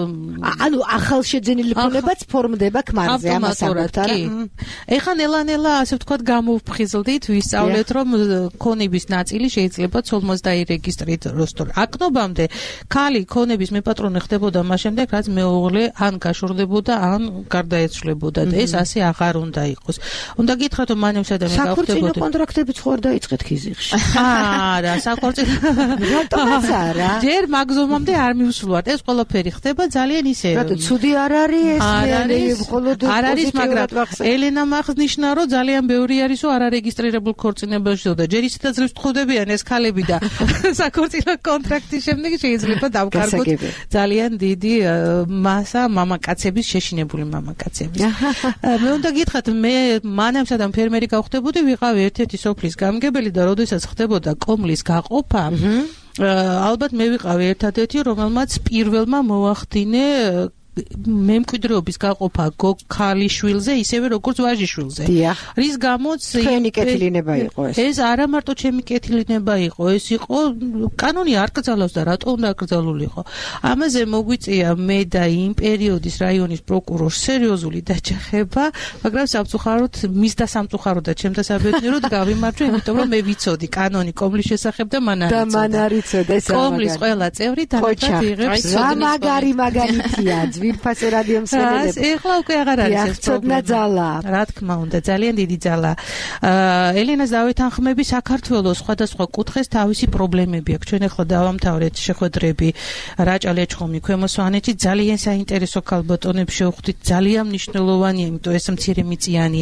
ანუ ახალშეძენილი ქონებაც ფორმდება ქმარზე, ამას აღვთ არა? ეხლა ნელა-ნელა, ასე ვთქვათ, გამოვფხიზლდით, ვისწავლეთ, რომ ქონების ნაწილი შეიძლება ცოლმოს დაირეგისტრიროს. აკნობამდე ქალი ქონების მეპატრონე ხდებოდა მას შემდეგ, რაც მეუღლე ან გაშორდებოდა, ან გარდაეცვლებოდა და ეს ასე აღარ უნდა იყოს. უნდა გითხრათ, რომ მანევსა და მე გავხდებოდი. საქორწინო კონტრაქტებიც ხო არ დაიწყეთ ხიზიხში? არა, საქორწინო რატომაც არა? ჯერ მაგზომამდე არ მივსვლათ. ეს ყველაფერი ხდება ძალიან ისე. რატო ცუდი არ არის ეს? არ არის, მაგრამ ელენა აღნიშნა, რომ ძალიან ბევრი არის, რომ არარეგისტრირებულ ქორწინებაში და ჯერ ისედაც ძლებს თხოვდებიან ეს ქალები და საქორწინო კონტრაქტის შემდეგ შეიძლება დავკარგოთ ძალიან დიდი მასა მამაკაცების, შეშინებული მამაკაცების. მე უნდა გითხრათ, მე მანამდე და ფერმერი გავხდებოდი, ვიყავი ერთ-ერთი სოფლის გამგებელი და როდესაც ხდებოდა კომლის გაყოფა, ალბათ მე ვიყავი ერთადერთი, რომელმაც პირველმა მოახდინე მემკვიდრეობის გაყოფა ქალიშვილზე, ისევე როგორც ვაჟიშვილზე. რის გამოც თქვენი კეთილინება იყო ეს. ეს არა მარტო ჩემი კეთილინება იყო, ეს იყო კანონი არ კრძალავს და რატო უნდა აკრძალულიყო. ამაზე მოგვიწია მე და იმ პერიოდის რაიონის პროკურორს სერიოზული დაჯახება, მაგრამ სამწუხაროდ მის და სამწუხაროდ და ჩემთა საბედნიეროდ გავიმარჯვე, იმიტომ რომ მე ვიცოდი კანონი კომლის შესახებ და მან არ იცოდა. კომლის ყველა წევრი თანაბრად იღებს მაგარითია. ვიფასე რადიო მსმენელებს. ეხლა უკვე აღარ არის ეს პრობლემა. ძალა. რა თქმა უნდა, ძალიან დიდი ძალა. ელენას დავეთანხმები, საქართველოს სხვადასხვა კუთხეს თავისი პრობლემები აქვს. ჩვენ ეხლა დავამთავრეთ შეხვედრები რაჭა-ლეჩხუმი, ქვემო სვანეთში, ძალიან საინტერესო ქალბატონებს შევხვდით, ძალიან მნიშვნელოვანია, იმიტომ ეს მცირემიწიანი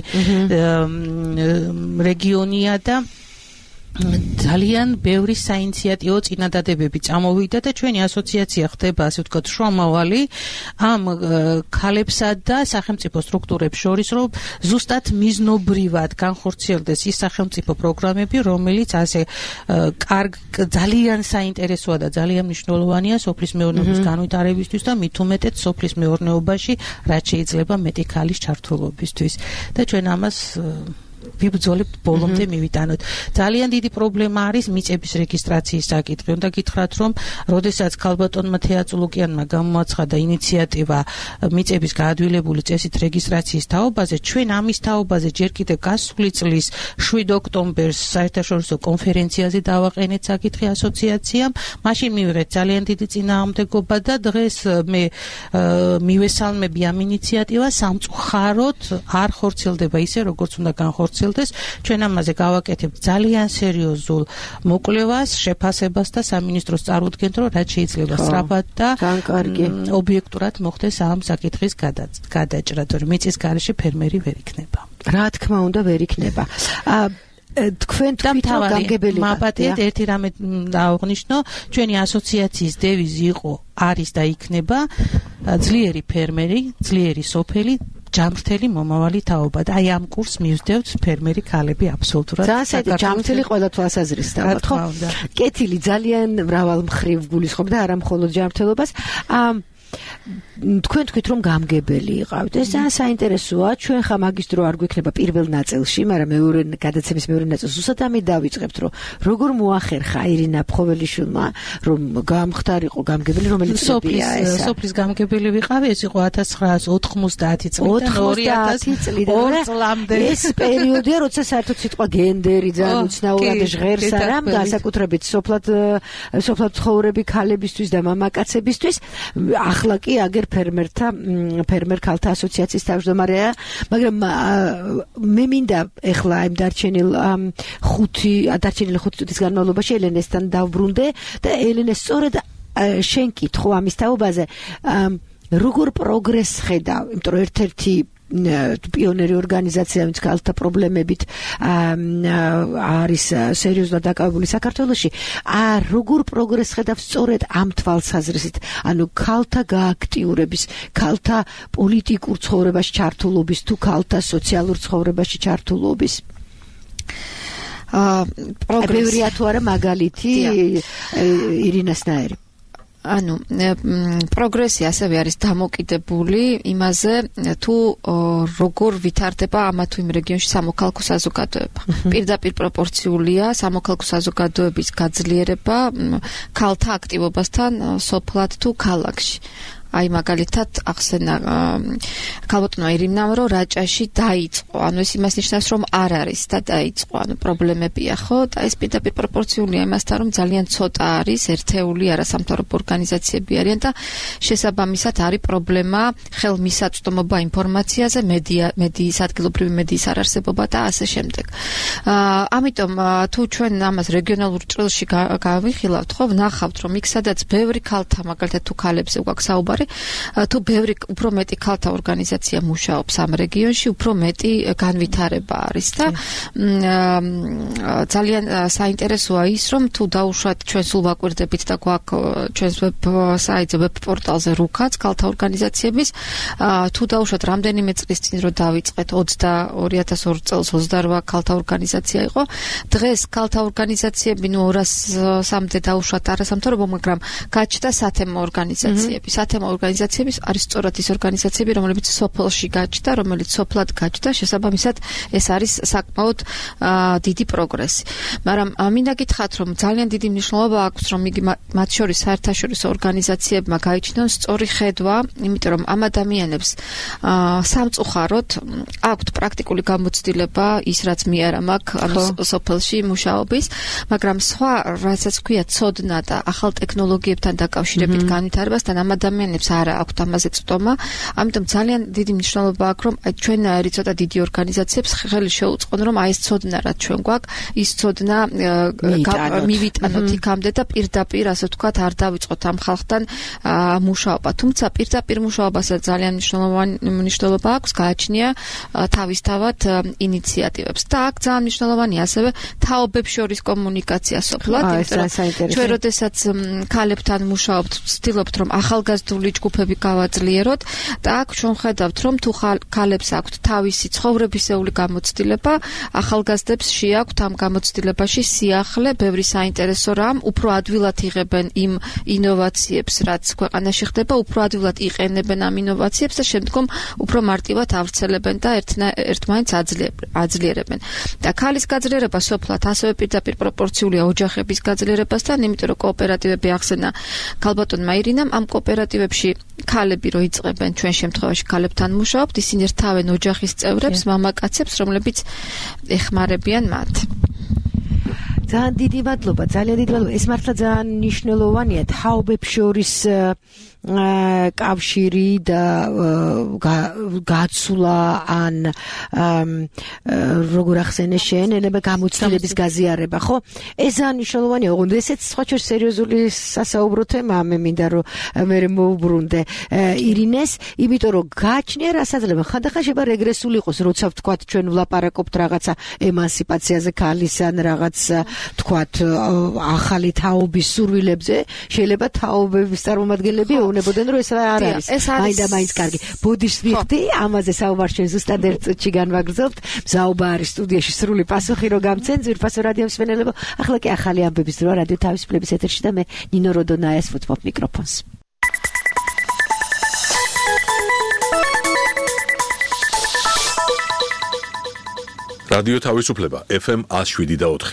რეგიონია და ძალიან ბევრი საინიციატივო წინადადებები წამოვიდა და ჩვენი ასოციაცია ხდება, ასე ვთქვათ, შუამავალი ამ ქალებსა და სახელმწიფო სტრუქტურებს შორის, რომ ზუსტად მიზნობრივად განხორციელდეს ის სახელმწიფო პროგრამები, რომელიც ასე ძალიან საინტერესოა და ძალიან მნიშვნელოვანია სოფლის მეურნეობის განვითარებისთვის და მით უმეტეთ სოფლის მეურნეობაში, რაც შეიძლება მეტი ქალის ჩართულობისთვის. და ჩვენ ამას ვიბრძოლებთ ბოლომდე მივიტანოთ. ძალიან დიდი პრობლემა არის მიწების რეგისტრაციის საკითხი. უნდა გითხრათ, რომ როდესაც ქალბატონმა თეატრულუკიანმა გამოაცხადა ინიციატივა მიწების გაადვილებული წესით რეგისტრაციის თაობაზე, ჩვენ ამის თაობაზე ჯერ კიდევ გასული წლის 7 ოქტომბერს საერთაშორისო კონფერენციაზე დავაყენეთ საკითხი ასოციაციამ. მაშინ მივიღეთ ძალიან დიდი წინააღმდეგობა და დღეს მე მივესალმები ამ ინიციატივას სამწუხაროდ არ ხორციელდება ისე, როგორც უნდა განხორციელდეს. ჩვენ ამაზე გავაკეთებთ ძალიან სერიოზულ მოკვლევას, შეფასებას და სამინისტროს წარუდგენთ, რომ რაც შეიძლება სწრაფად და ობიექტურად მოხდეს ამ საკითხის გადაჭრა, თორემ მიწის გარეშე ფერმერი ვერ იქნება. რა თქმა უნდა ვერ იქნება. თქვენ თვითონ გამგებელი მაპატიეთ ერთი რამე დააღნიშნო, ჩვენი ასოციაციის დევიზი იყო, არის და იქნება ძლიერი ფერმერი, ძლიერი სოფელი, ჯამრთელი მომავალი თაობა და აი ამ კურსს მივსდევთ ფერმერი ქალები აბსოლუტურად. ძალიან ჯამრთელი ყველა თვალსაზრისით ალბათ, ხო? კეთილი ძალიან მრავალ მხრივ გულისხმობ და არა მხოლოდ ჯამრთელობას. თქვენ თქვით რომ გამგებელი იყავთ. ეს ძალიან საინტერესოა. ჩვენ ხა მაგის დრო არ გვექნება პირველ ნაწილში, მაგრამ მეორე გადაცემის მეორე ნაწილს უსათამი დავიწყებთ, რომ როგორ მოახერხა ირინა ფხოველიშვილმა, რომ გამختارიყო გამგებელი, რომელიც სოფლის გამგებელი ვიყავი, ეს იყო 1990 წლიდან 2002 წლამდე. ეს პერიოდია, როცა საერთოდ სიტყვა გენდერი ძალიან უცნაურად ჟღერს არა, განსაკუთრებით სოფლად ცხოვრები ქალებისთვის და მამაკაცებისთვის. ახლა კი აგერ ფერმერ ქალთა ასოციაციის თავმჯდომარეა, მაგრამ მე მინდა ეხლა იმ დარჩენილ 5 წუთის განმავლობაში ელენესთან დავბრუნდე და ელენე სწორედ შენ კითხო ამის თაობაზე, როგორ პროგრესს ხედავ, იმიტომ რომ ერთ-ერთი პიონერი ორგანიზაცია, ვინც ქალთა პრობლემებით არის სერიოზულად დაკავებული საქართველოში, როგორ პროგრესს ხედავ სწორედ ამ თვალსაზრისით, ანუ ქალთა გააქტიურების, ქალთა პოლიტიკურ ცხოვრებაში ჩართულობის თუ ქალთა სოციალურ ცხოვრებაში ჩართულობის. პროგრესია თუ არა მაგალითი ირინასნაირი. ანუ პროგრესი ასევე არის დამოკიდებული იმაზე, თუ როგორ ვითარდება ამა თუ იმ რეგიონში სამოქალაქო საზოგადოება. პირდაპირ პროპორციულია სამოქალაქო საზოგადოების გაძლიერება ქალთა აქტივობასთან სოფლად თუ ქალაქში. აი მაგალითად ახსენა ქალბატონმა ირინამ, რომ რაჭაში დაიწყო, ანუ ეს იმას ნიშნავს, რომ არ არის და დაიწყო, ანუ პრობლემებია, ხო? და ეს პირდაპირ პროპორციულია იმასთან, რომ ძალიან ცოტა არის ერთეული არასამთავრობო ორგანიზაციები არიან და შესაბამისად არის პრობლემა ხელმისაწვდომობა ინფორმაციაზე, მედიის ადგილობრივი მედიის არარსებობა და ასე შემდეგ. ამიტომ თუ ჩვენ ამას რეგიონალურ ჭრილში გავიხილავთ, ხო, ვნახავთ, რომ იქ სადაც ბევრი ქალთა, მაგალითად თუ ქალებზე გვაქვს საუბარი, თუ ბევრი უფრო მეტი ქალთა ორგანიზაცია მუშაობს ამ რეგიონში, უფრო მეტი განვითარება არის და ძალიან საინტერესოა ის, რომ თუ დაუშვათ ჩვენ სულ ვაკვირდებით და გვაქვს ჩვენს ვებ-საიტზე, ვებ-პორტალზე რუკაც ქალთა ორგანიზაციების, თუ დაუშვათ რამდენიმე წლის წინ რომ დავიწყეთ 2002 წელს 28 ქალთა ორგანიზაცია იყო, დღეს ქალთა ორგანიზაციები 200-მდე დაუშვათ არასამთავრობო, მაგრამ გაჩნდა სათემო ორგანიზაციები. სათემო ორგანიზაციების არის სწორად ის ორგანიზაციები, რომლებიც სოფელში გაჩნდა, რომელიც სოფლად გაჩნდა, შესაბამისად ეს არის საკმაოდ დიდი პროგრესი. მაგრამ მინდა გითხრათ, რომ ძალიან დიდი მნიშვნელობა აქვს, რომ იგი მათ შორის საერთაშორისო ორგანიზაციებმა გაიჩინონ სწორი ხედვა, იმიტომ რომ ამ ადამიანებს სამწუხაროდ აქვთ პრაქტიკული გამოცდილება, ის რაც მე არ მაქვს, ანუ სოფელში მუშაობის, მაგრამ სხვა რასაც ქვია ცოდნა და ახალ ტექნოლოგიებთან დაკავშირებით განვითარებასთან ამ ადამიანებს არა აქვთ ამაზე წვდომა, ამიტომ ძალიან დიდი მნიშვნელობა აქვს, რომ ჩვენაირი ცოტა დიდი ორგანიზაციებს ხელი შეუწყონ, რომ აი ეს ცოდნა რაც ჩვენ გვაქვს, ის ცოდნა მივიტანოთ იქამდე და პირდაპირ, ასე ვთქვათ, არ დავიწყოთ ამ ხალხთან მუშაობა. თუმცა პირდაპირ მუშაობასაც ძალიან მნიშვნელობა აქვს, გააჩნია თავისთავად ინიციატივებს. და აქ ძალიან მნიშვნელოვანია ასევე თაობებს შორის კომუნიკაცია სოფლად, იმიტომ რომ ჩვენ როდესაც ქალებთან მუშაობთ, ვცდილობთ, რომ ახალგაზრდული ოპოზიციური ჯგუფები გავაძლიეროთ და აქ ჩვენ ხედავთ რომ თუ ქალებს აქვთ თავისი ცხოვრებისეული გამოცდილება, ახალგაზრდებს შეაქვთ ამ გამოცდილებაში სიახლე, ბევრი საინტერესო რამ, უფრო ადვილად იღებენ იმ ინოვაციებს, რაც ქვეყანაში ხდება, უფრო ადვილად იყენებენ ამ ინოვაციებს და შემდგომ უფრო მარტივად ავრცელებენ და ერთმანეთს აძლიერებენ. და ქალის გაძლიერება სოფლად ასევე პირდაპირ პროპორციულია ოჯახების გაძლიერებასთან, იმიტომ რომ კოოპერატივები ახსენა ქალბატონმა ირინამ, ამ კოოპერატივებში ქალები რო იწყებენ, ჩვენ შემთხვევაში ქალებთან მუშაობთ, ისინი რთავენ ოჯახის წევრებს, მამაკაცებს, რომლებიც ეხმარებიან მათ. ძალიან დიდი მადლობა, ძალიან დიდი მადლობა. ეს მართლა ძალიან მნიშვნელოვანია თაობებს შორის კავშირი და გაცვლა ან როგორ ახსენე შენ ენება გამოცდილების გაზიარება, ხო? ეს ძალიან მნიშვნელოვანია, ოღონდ ესეც სხვა ჩვენ სერიოზული სასაუბრო თემაა, მე მინდა რომ მე მოვუბრუნდე ირინეს, იმიტომ რომ გააჩნია რასაძლებლობა, ხანდახან შეიძლება რეგრესული იყოს, როცა ვთქვათ ჩვენ ვლაპარაკობთ რაღაცა ემანსიპაციაზე ქალის ან რაღაც ვთქვათ ახალი თაობის სურვილებზე, შეიძლება თაობების წარმომადგენლები ეუბნებოდნენ რომ ეს არ არის. მაინდა-მაინც კარგი. ბოდიშს ვიხდი, ამაზე საუბარს ჩვენ ზუსტად ერთ წუთში განვაგრძობთ. მზაობა არის სტუდიაში სრული პასუხი რო გამცენ ძვირფასო რადიო მსმენელებო. ახლა კი ახალი ამბების დროა რადიო თავისუფლების ეთერში და მე ნინო როდონაიას ვუთმობ მიკროფონს. რადიო თავისუფლება FM 107.4.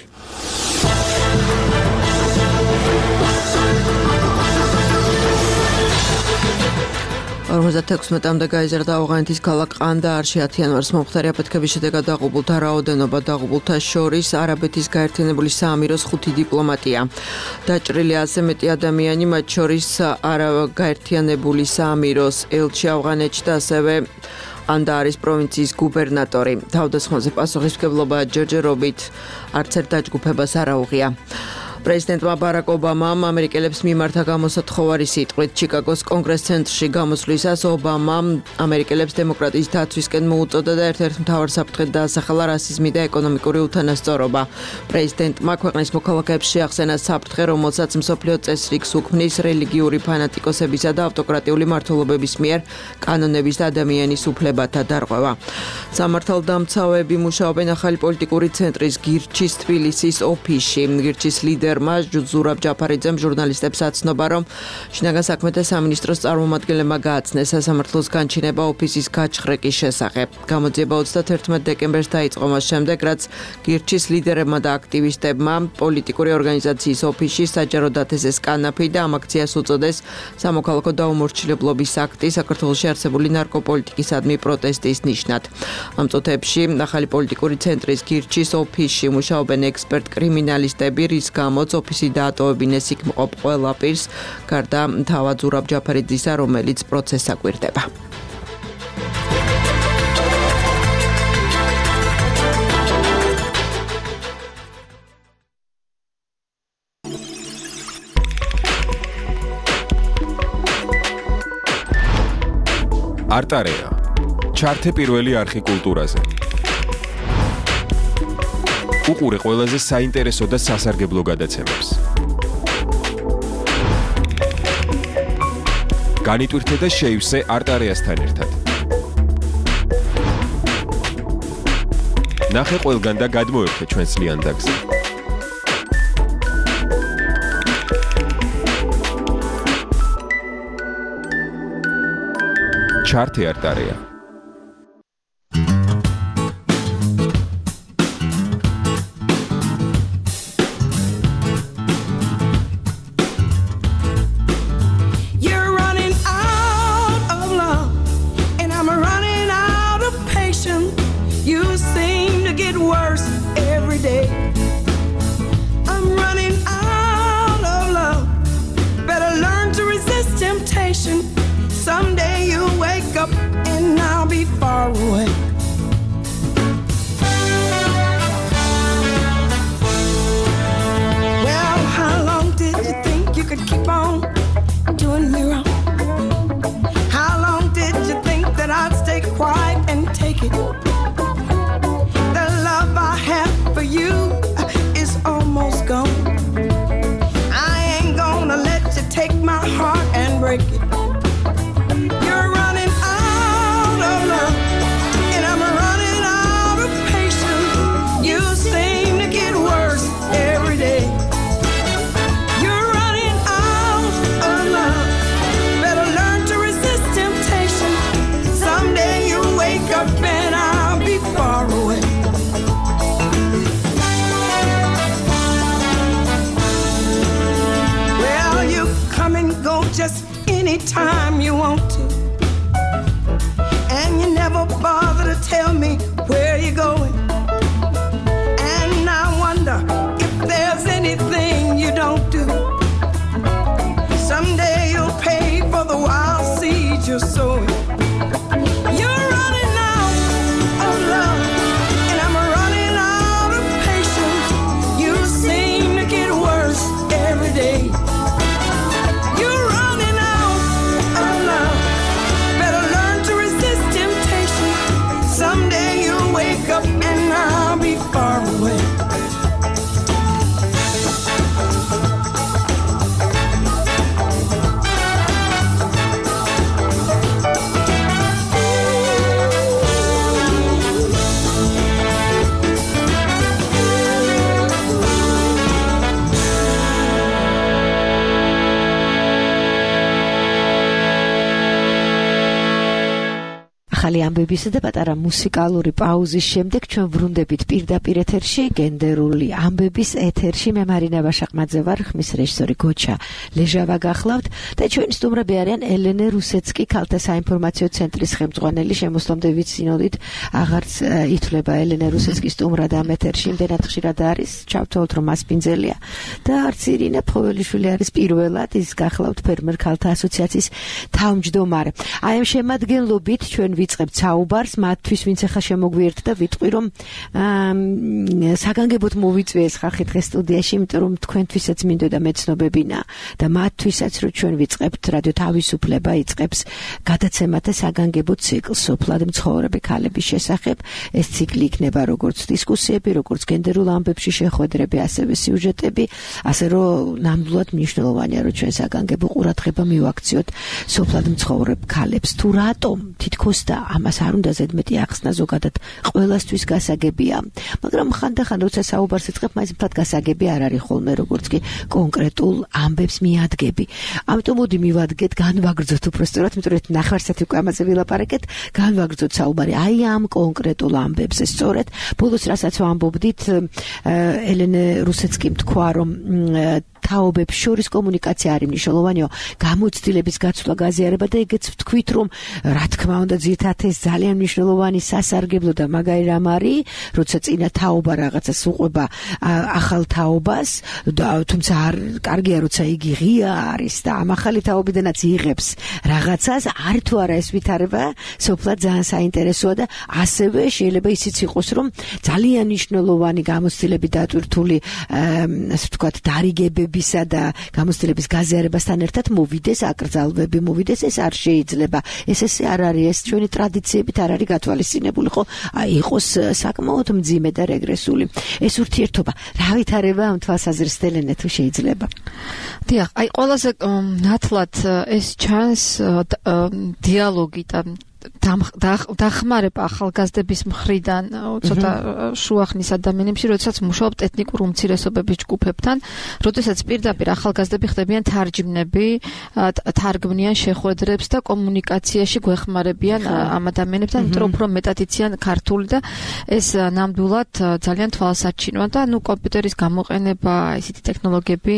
56-მდე გაიზარდა ავღანეთის ქალაქ ყანდაარში 10 იანვარს მომხდარი აფეთქების შედეგად დაღუპულთა რაოდენობა დაღუპულთა შორის არაბეთის გაერთიანებული საამიროს 5 დიპლომატია. დაჭრილი 100-ზე მეტი ადამიანი, მათ შორის გაერთიანებული საამიროს ელჩი ავღანეთში და ასევე ყანდაარის პროვინციის გუბერნატორი. თავდასხმაზე პასუხისმგებლობა ჯერჯერობით არც ერთ დაჯგუფებას არ აუღია. პრეზიდენტმა ბარაკ ობამამ ამერიკელებს მიმართა გამოსათხოვარი სიტყვით ჩიკაგოს კონგრეს ცენტრში გამოსვლისას ობამამ ამერიკელებს დემოკრატიის დაცვისკენ მოუწოდა და ერთ-ერთ მთავარ საფრთხედ დაასახელა რასიზმი და ეკონომიკური უთანასწორობა. პრეზიდენტმა ქვეყნის მოქალაქეებს შეახსენა საფრთხე, რომელსაც მსოფლიო წესრიგს უქმნის რელიგიური ფანატიკოსებისა და ავტოკრატიული მმართველობების მიერ კანონების და ადამიანის უფლებათა დარღვევა. სამართალდამცავები მუშაობენ ახალი პოლიტიკური ცენტრის გირჩის თბილისის ოფისში. გირჩის ლიდერმა ზურაბ ჯაფარიძემ ჟურნალისტებს აცნობა, რომ შინაგან საქმეთა სამინისტროს წარმომადგენლებმა გააცნეს სასამართლოს განჩინება ოფისის გაჩხრეკის შესახებ. გამოძიება 31 დეკემბერს დაიწყო მას შემდეგ, რაც გირჩის ლიდერებმა და აქტივისტებმა პოლიტიკური ორგანიზაციის ოფისში საჯარო დათესეს კანაფი და ამ აქციას უწოდეს სამოქალაქო დაუმორჩილებლობის აქტი საქართველოში არსებული ნარკოპოლიტიკისადმი პროტესტის ნიშნად. ამ წუთებში ახალი პოლიტიკური ცენტრის გირჩის ოფისში მუშაობენ ექსპერტ კრიმინალისტები, რის გამოც ოფისი დაატოვებინეს იქ მყოფ ყველა პირს, გარდა თავად ზურაბ ჯაფარიძისა, რომელიც პროცესს აკვირდება. არტარეა. ჩართე პირველი არხი კულტურაზე. უყურე ყველაზე საინტერესო და სასარგებლო გადაცემებს. განიტვირთე და შეივსე არტარეასთან ერთად. ნახე ყველგან და გადმოერთე ჩვენს ლიანდაგზე. ჩართე არტარეა. Someday you'll wake up and I'll be far away. Well, how long did you think you could keep on doing me wrong? How long did you think that I'd stay quiet and take it? The love I have for you is almost gone. I ain't gonna let you take my heart and break it. and go just anytime you want to. And you never bother to tell me where you're going. And I wonder if there's anything you don't do. Someday you'll pay for the wild seeds you're sowing. You're running out of love, and I'm running out of patience. You seem to get worse every day. You're running out of love. Better learn to resist temptation. Someday you'll wake up and I'll be far away. ახალი ამბებისა და პატარა მუსიკალური პაუზის შემდეგ ჩვენ ვრუნდებით პირდაპირ ეთერში გენდერული ამბების ეთერში მე მარინა ვაშაყმაძე ვარ ხმის რეჟისორი გოჩა ლეჟავა გახლავთ და ჩვენი სტუმრები არიან ელენე რუსეცკი ქალთა საინფორმაციო ცენტრის ხელმძღვანელი შემოსვლამდე ვიცინოდით აღარც ითვლება ელენე რუსეცკის სტუმრად ამ ეთერში იმდენად ხშირად არის ჩავთვალოთ რომ მასპინძელია და არც ირინე ფოველიშვილი არის პირველად ის გახლავთ ფერმერ ქალთა ასოციაციის თავმჯდომარე აი ამ შემადგენლობით ჩვენ ვიწყებთ საუბარს მათთვის ვინც ახლა შემოგვიერთდა ვიტყვი რომ საგანგებოდ მოვიწვიეს ხალხი დღეს სტუდიაში იმიტომ რომ თქვენთვისაც მინდოდა მეცნობებინა და მათთვისაც რომ ჩვენ ვიწყებთ რადიო თავისუფლება იწყებს გადაცემათა საგანგებო ციკლს სოფლად მცხოვრები ქალების შესახებ ეს ციკლი იქნება როგორც დისკუსიები როგორც გენდერულ ამბებში შეხვედრები ასევე სიუჟეტები ასე რომ ნამდვილად მნიშვნელოვანია რომ ჩვენ საგანგებო ყურადღება მივაქციოთ სოფლად მცხოვრებ ქალებს თუ რატომ თითქოს და ამას არ უნდა ზედმეტი ახსნა ზოგადად ყველასთვის გასაგებია მაგრამ ხანდახან როცა საუბარს იწყებ მაინც მთლად გასაგები არ არის ხოლმე როგორც კი კონკრეტულ ამბებს მიადგები ამიტომ მოდი მივადგეთ განვაგრძოთ უბრალოდ იმიტომ რომ ნახევარსათი უკვე ამაზე ვილაპარაკეთ განვაგრძოთ საუბარი აი ამ კონკრეტულ ამბებზე სწორედ ბოლოს რასაც ვამბობდით ელენე რუსეცკიმ თქვა რომ თაობებს შორის კომუნიკაცია არის მნიშვნელოვანია გამოცდილების გაცვლა გაზიარება და ეგეც ვთქვით რომ რა თქმა უნდა ძირთად ეს ძალიან მნიშვნელოვანი სასარგებლო და მაგარი რამ არის როცა წინა თაობა რაღაცას უყვება ახალ თაობას თუმცა კარგია როცა იგი ღია არის და ამ ახალი თაობიდანაც იღებს რაღაცას არ თუ არა ეს ვითარება სოფლად ძალიან საინტერესოა და ასევე შეიძლება ისიც იყოს რომ ძალიან მნიშვნელოვანი გამოცდილები დატვირთული ასე ვთქვათ დარიგებებისა და გამოცდილების გაზიარებასთან ერთად მოვიდეს აკრძალვები მოვიდეს ეს არ შეიძლება ესე არ არის ეს ჩვენი ტრადიციებით არ არის გათვალისწინებული ხო იყოს საკმაოდ მძიმე და რეგრესული ეს ურთიერთობა რა ვითარება ამ თვალსაზრისით ელენე თუ შეიძლება დიახ აი ყველაზე ნათლად ეს ჩანს დიალოგი და დახმარება ახალგაზრდების მხრიდან ცოტა შუახნის ადამიანებში, როდესაც მუშაობთ ეთნიკურ უმცირესობების ჯგუფებთან, როდესაც პირდაპირ ახალგაზრდები ხდებიან თარჯმნები, თარგმნიან შეხვედრებს და კომუნიკაციაში გვეხმარებიან ამ ადამიანებთან, იმიტომ რომ უფრო მეტად იციან ქართული და ეს ნამდვილად ძალიან თვალსაჩინოა და ნუ კომპიუტერის გამოყენება, ისეთი ტექნოლოგიები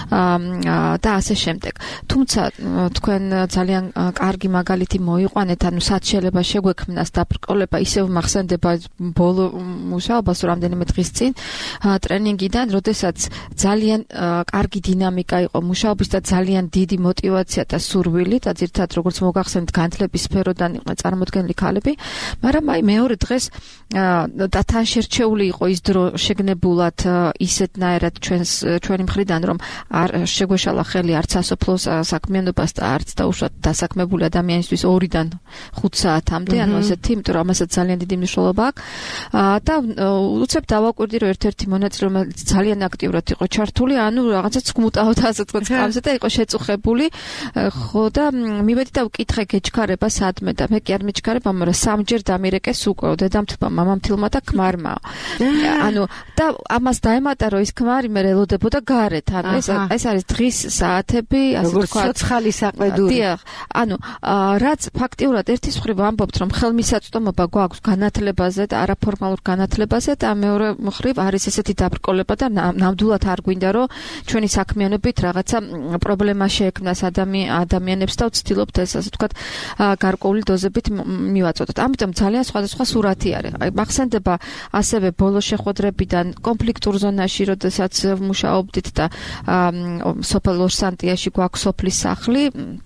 და ასე შემდეგ. თუმცა თქვენ ძალიან კარგი მაგალითი მოიყვანეთ, ანუ შეიძლება შეგვექმნას დაბრკოლება ისევ მახსენდება ბოლო მუშაობას რამდენიმე დღის წინ ტრენინგიდან, როდესაც ძალიან კარგი დინამიკა იყო მუშაობის და ძალიან დიდი мотиваცია და სურვილი და ძირთად როგორც მოგახსენეთ განათლების სფეროდან იყო წარმოდგენილი ქალები, მაგრამ აი მეორე დღეს და თან შერჩეული იყო ის დრო შეგნებულად ისეთნაირად ჩვენი მხრიდან რომ არ შეგვეშალა ხელი არც სასოფლო საქმიანობას და არც დაუშვათ დასაქმებული ადამიანისთვის 2-დან 5 საათამდე, ანუ ასეთი, იმიტომ რომ ამასაც ძალიან დიდი მნიშვნელობა აქვს. და უცებ დავაკვირდი, რომ ერთ-ერთი მონაწილე ძალიან აქტიურად იყო ჩართული, ანუ რაღაცა ცგმუტავდა, ასე თქვა, წამზე და იყო შეწუხებული. ხო და მივედი და ვკითხე გეჩქარება სადმე და მე კი არ მეჩქარება, მაგრამ სამჯერ დამირეკეს უკვე დედამთილმა, მამამთილმა და ქმარმა. ანუ და ამას დაემატა, რომ ის ქმარი მე ელოდებოდა გარეთ, ანუ ეს არის დღის საათები, ასე თქვა. როგორც ცოცხალი საყვედური. დიახ, ანუ რაც ფაქტიურად ერთის მხრივ ვამბობთ, რომ ხელმისაწვდომობა გვაქვს განათლებაზე და არაფორმალურ განათლებაზე და მეორე მხრივ არის ესეთი დაბრკოლება და ნამდვილად არ გვინდა, რომ ჩვენი საქმიანობით რაღაცა პრობლემა შეექმნას ადამიანებს და ვცდილობთ ეს ასე ვთქვათ გარკვეული დოზებით მივაწოდოთ. ამიტომ ძალიან სხვადასხვა სურათი არის. აი მახსენდება ასევე ბოლო შეხვედრებიდან კონფლიქტურ ზონაში, როდესაც მუშაობდით და სოფელ ორსანტიაში გვაქვს სოფლის სახლი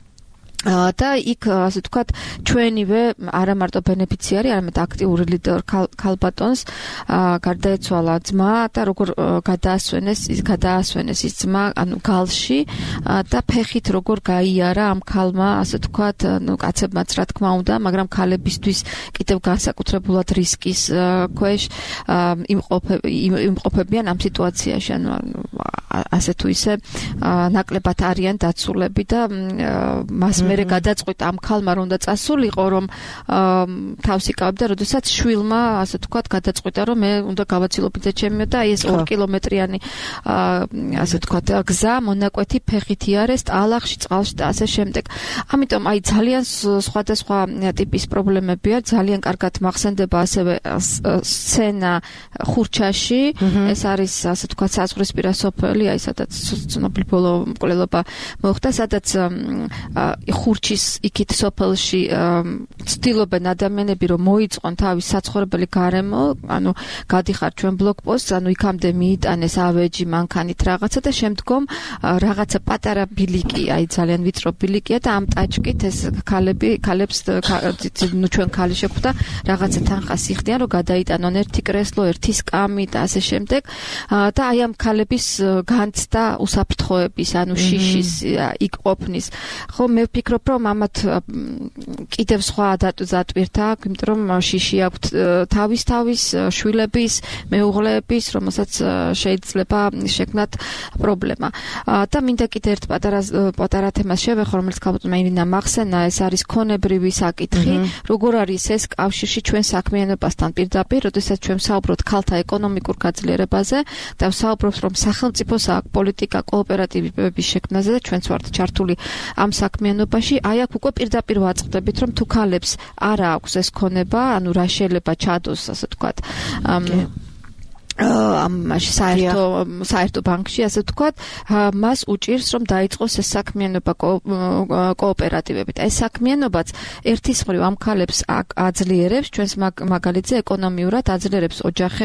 და იქ ასე ვთქვათ ჩვენივე არა მარტო ბენეფიციარი, არამედ აქტიური ლიდერ ქალბატონს გარდაეცვალა ძმა და როგორ გადაასვენეს ის ძმა ანუ გალში და ფეხით როგორ გაიარა ამ ქალმა ასე ვთქვათ კაცებმაც რა თქმა უნდა, მაგრამ ქალებისთვის კიდევ განსაკუთრებულად რისკის ქვეშ იმყოფებიან ამ სიტუაციაში, ანუ ასე თუ ისე ნაკლებად არიან დაცულები და მას მე გადაწყვიტა ამ ქალმა რომ უნდა წასულიყო, რომ თავს იკავებდა, როდესაც შვილმა ასე ვთქვათ გადაწყვიტა, რომ მე უნდა გავაცილობდე ჩემი და ეს 2 კილომეტრიანი ასე ვთქვათ გზა მონაკვეთი ფეხით იარეს ტალახში, წყალში და ასე შემდეგ. ამიტომ აი ძალიან სხვადასხვა ტიპის პრობლემებია, ძალიან კარგად მახსენდება ასევე სცენა ხურჩაში, ეს არის ასე ვთქვათ საზღვრისპირა სოფელი, აი სადაც ცნობილი ბოლო მკვლელობა მოხდა, სადაც ხურჩის იქით სოფელში ცდილობენ ადამიანები რომ მოიწყონ თავის საცხოვრებელი გარემო, ანუ გადიხარ ჩვენ ბლოკპოსტს, ანუ იქამდე მიიტანეს ავეჯი, მანქანით რაღაცა და შემდგომ რაღაცა პატარა ბილიკი, აი ძალიან ვიწრო ბილიკია და ამ ტაჭკით ეს ქალებს ნუ ჩვენ ქალი შეხვდა რაღაცა თანხას იხდიან რომ გადაიტანონ ერთი კრესლო, ერთი სკამი და ასე შემდეგ და აი ამ ქალების განცდა უსაფრთხოების, ანუ შიშის იქ ყოფნის. ხო მე ვფიქრობ რომ ამათ კიდევ სხვა დატვირთა აქვს, იმიტომ რომ შიში აქვს თავის შვილების, მეუღლეების, რომელსაც შეიძლება შექმნათ პრობლემა. და მინდა კიდევ ერთ პატარა თემას შევეხო, რომელიც ქალბატონმა ირინამ ახსენა, ეს არის ქონებრივი საკითხი, როგორ არის ეს კავშირში ჩვენ საქმიანობასთან პირდაპირ, როდესაც ჩვენ ვსაუბრობთ ქალთა ეკონომიკურ გაძლიერებაზე და ვსაუბრობთ რომ სახელმწიფოს აქვს პოლიტიკა კოოპერატივების შექმნაზე და ჩვენც ვართ ჩართული ამ საქმიანობაში, აი აქ უკვე პირდაპირ ვაწყდებით, რომ თუ ქალებს არ აქვს ეს ქონება, ანუ რა შეიძლება ჩადოს, ასე ვთქვათ, ამაში საერთო ბანკში, ასე ვთქვათ, მას უჭირს რომ დაიწყოს ეს საქმიანობა კოოპერატივებით. ეს საქმიანობაც ერთის მხრივ ამ ქალებს აძლიერებს, ჩვენს მაგალითზე ეკონომიურად აძლიერებს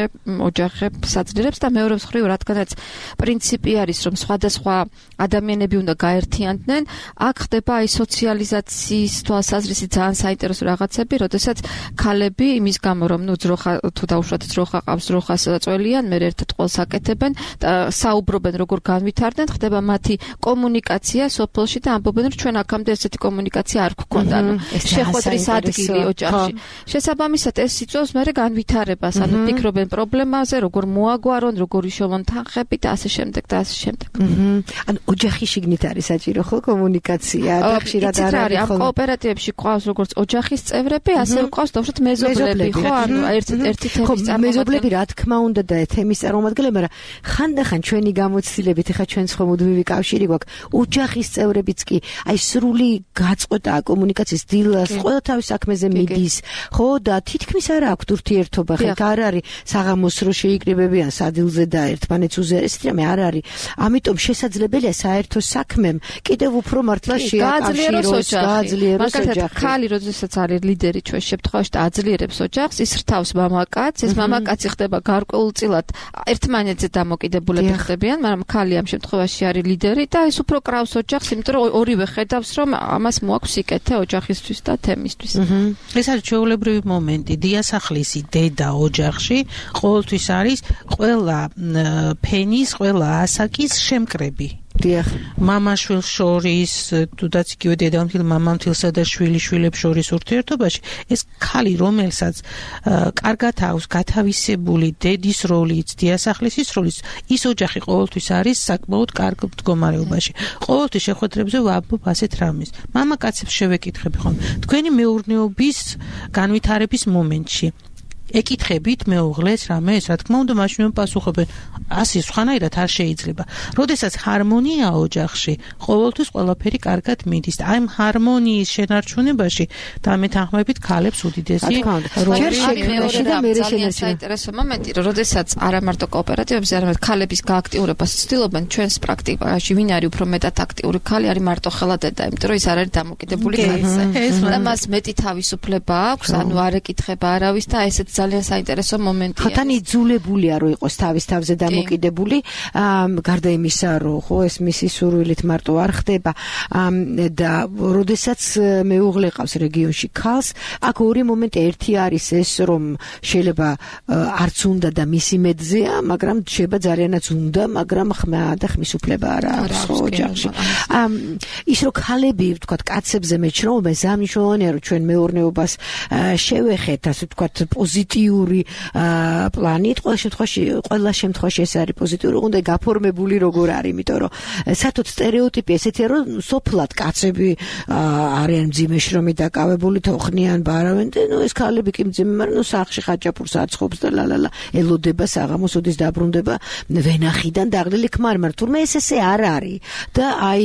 ოჯახებს აძლიერებს და მეორე მხრივ რადგანაც პრინციპი არის რომ სხვადასხვა ადამიანები უნდა გაერთიანდნენ, აქ ხდება აი სოციალიზაციის თვალსაზრისით ძალიან საინტერესო რაღაცები, როდესაც ქალები იმის გამო რომ ნუ ძროხა თუ დაუშვათ ძროხა ყავს, ძროხას მე ერთად ყოლს აკეთებენ და საუბრობენ როგორ განვითარდნენ, ხდება მათი კომუნიკაცია სოფელში და ამბობენ რომ ჩვენ აქამდე ესეთი კომუნიკაცია არ გვქონდა, ანუ შეხვედრის ადგილი ოჯახში. შესაბამისად ეს იწვევს მერე განვითარებას, ანუ ფიქრობენ პრობლემაზე, როგორ მოაგვარონ, როგორ იშოვონ თანხები და ასე შემდეგ და ასე შემდეგ. ანუ ოჯახის შიგნით არის საჭირო ხო კომუნიკაცია და ხშირად არ არის ხო? ამ კოოპერატივებში ყავს როგორც ოჯახის წევრები, ასევე ყავს თორედ მეზობლები, ხო? ანუ ერთი თემის წარმომადგენელი. მეზობლები რა თქმა უნდა და თემის წარმომადგენლები, მაგრამ ხანდახან ჩვენი გამოცდილებით, ეხა ჩვენს ხო მუდმივი კავშირი გვაქვს, ოჯახის წევრებიც კი, აი სრული გაწყვეტა კომუნიკაციის დილას, ყველა თავის საქმეზე მიდის, ხო და თითქმის არ აქვს ურთიერთობა, ხეთ არ არის საღამოს რო შეიკრიბებიან სადილზე და ერთმანეთს უზიარესით, რამე არ არის. ამიტომ შესაძლებელია საერთო საქმემ კიდევ უფრო მართლა შეაკავშიროს გააძლიეროს ოჯახი. ხალი როდესაც არის ლიდერი ჩვენ შემთხვევაში და აძლიერებს ოჯახს, ის რთავს მამაკაცს, ეს მამაკაცი ხდება გარკვეულწილად ერთმანეთზე დამოკიდებულები ხდებიან, მაგრამ ხალი ამ შემთხვევაში არის ლიდერი და ეს უფრო კრავს ოჯახს, იმიტომ რომ ორივე ხედავს, რომ ამას მოაქვს სიკეთე ოჯახისთვის და თემისთვის. ეს არის ჩვეულებრივი მომენტი. დიასახლისი დედა ოჯახში ყოველთვის არის ყველა ფენის, ყველა ასაკის შემკრები. მამაშვილ შორის, თუდაც იგივე დედამთილ მამამთილსა და შვილიშვილებს შორის ურთიერთობაში, ეს ქალი, რომელსაც კარგად აქვს გათავისებული დედის როლიც, დიასახლისის როლიც, ის ოჯახი ყოველთვის არის საკმაოდ კარგ მდგომარეობაში. ყოველთვის შეხვედრებზე ვამბობ ასეთ რამეს. მამაკაცებს შევეკითხები ხომ, თქვენი მეურნეობის განვითარების მომენტში ეკითხებით მეუღლეს რამე ეს რა თქმა უნდა მაშინ პასუხობენ ასე სხვანაირად არ შეიძლება. როდესაც ჰარმონია ოჯახში, ყოველთვის ყველაფერი კარგად მიდის. აი ამ ჰარმონიის შენარჩუნებაში დამეთანხმებით ქალებს უდიდესი როლი შექმნაში და მე ძალიან საინტერესო მომენტი, როდესაც არა მარტო კოოპერატივებზე, არამედ ქალების გააქტიურებას ცდილობენ ჩვენს პრაქტიკაში, ვინ არის უფრო მეტად აქტიური ქალი, არის მარტო ხელადედა, იმიტომ რომ ის არ არის დამოკიდებული ქალზე. და მას მეტი თავისუფლება აქვს, ანუ არ ეკითხება არავის და ესეც ძალიან საინტერესო მომენტია. ხოთან იძულებულია რომ იყოს თავის თავზე დამოკიდებული, გარდა იმისა, რომ ხო ეს მისი სურვილით მარტო არ ხდება და როდესაც მეუღლე ყავს რეგიონში ქალს, აქ ორი მომენტი, ერთი არის ეს, რომ შეიძლება არც უნდა და მისი მეძია, მაგრამ შეიძლება ძალიანაც უნდა, მაგრამ ხმა და ხმის უფლება არ აქვს ოჯახში. ის რომ ქალები, ვთქვათ, კაცებზე მეჩროობენ, სამნიშნავია, რომ ჩვენ მეურნეობას შევეხეთ, ასე ვთქვათ, პოზიტიური პლანით, ყველა შემთხვევაში ეს არის პოზიტიური, უნდა გაფორმებული როგორ არის, იმიტომ რომ სათოთ სტერეოტიპი ესეთია, რომ სოფლად კაცები არიან მძიმე შრომით დაკავებული, თოხნიან, ბარავენ, ნუ ეს ქალები კი მძიმე, მაგრამ ნუ სახლში ხაჭაპურს აცხობს და ლალალა, ელოდება საღამოს, ოდის დაბრუნდება ვენახიდან დაღლილი ქმარი, მაგრამ თურმე ესე არ არის და აი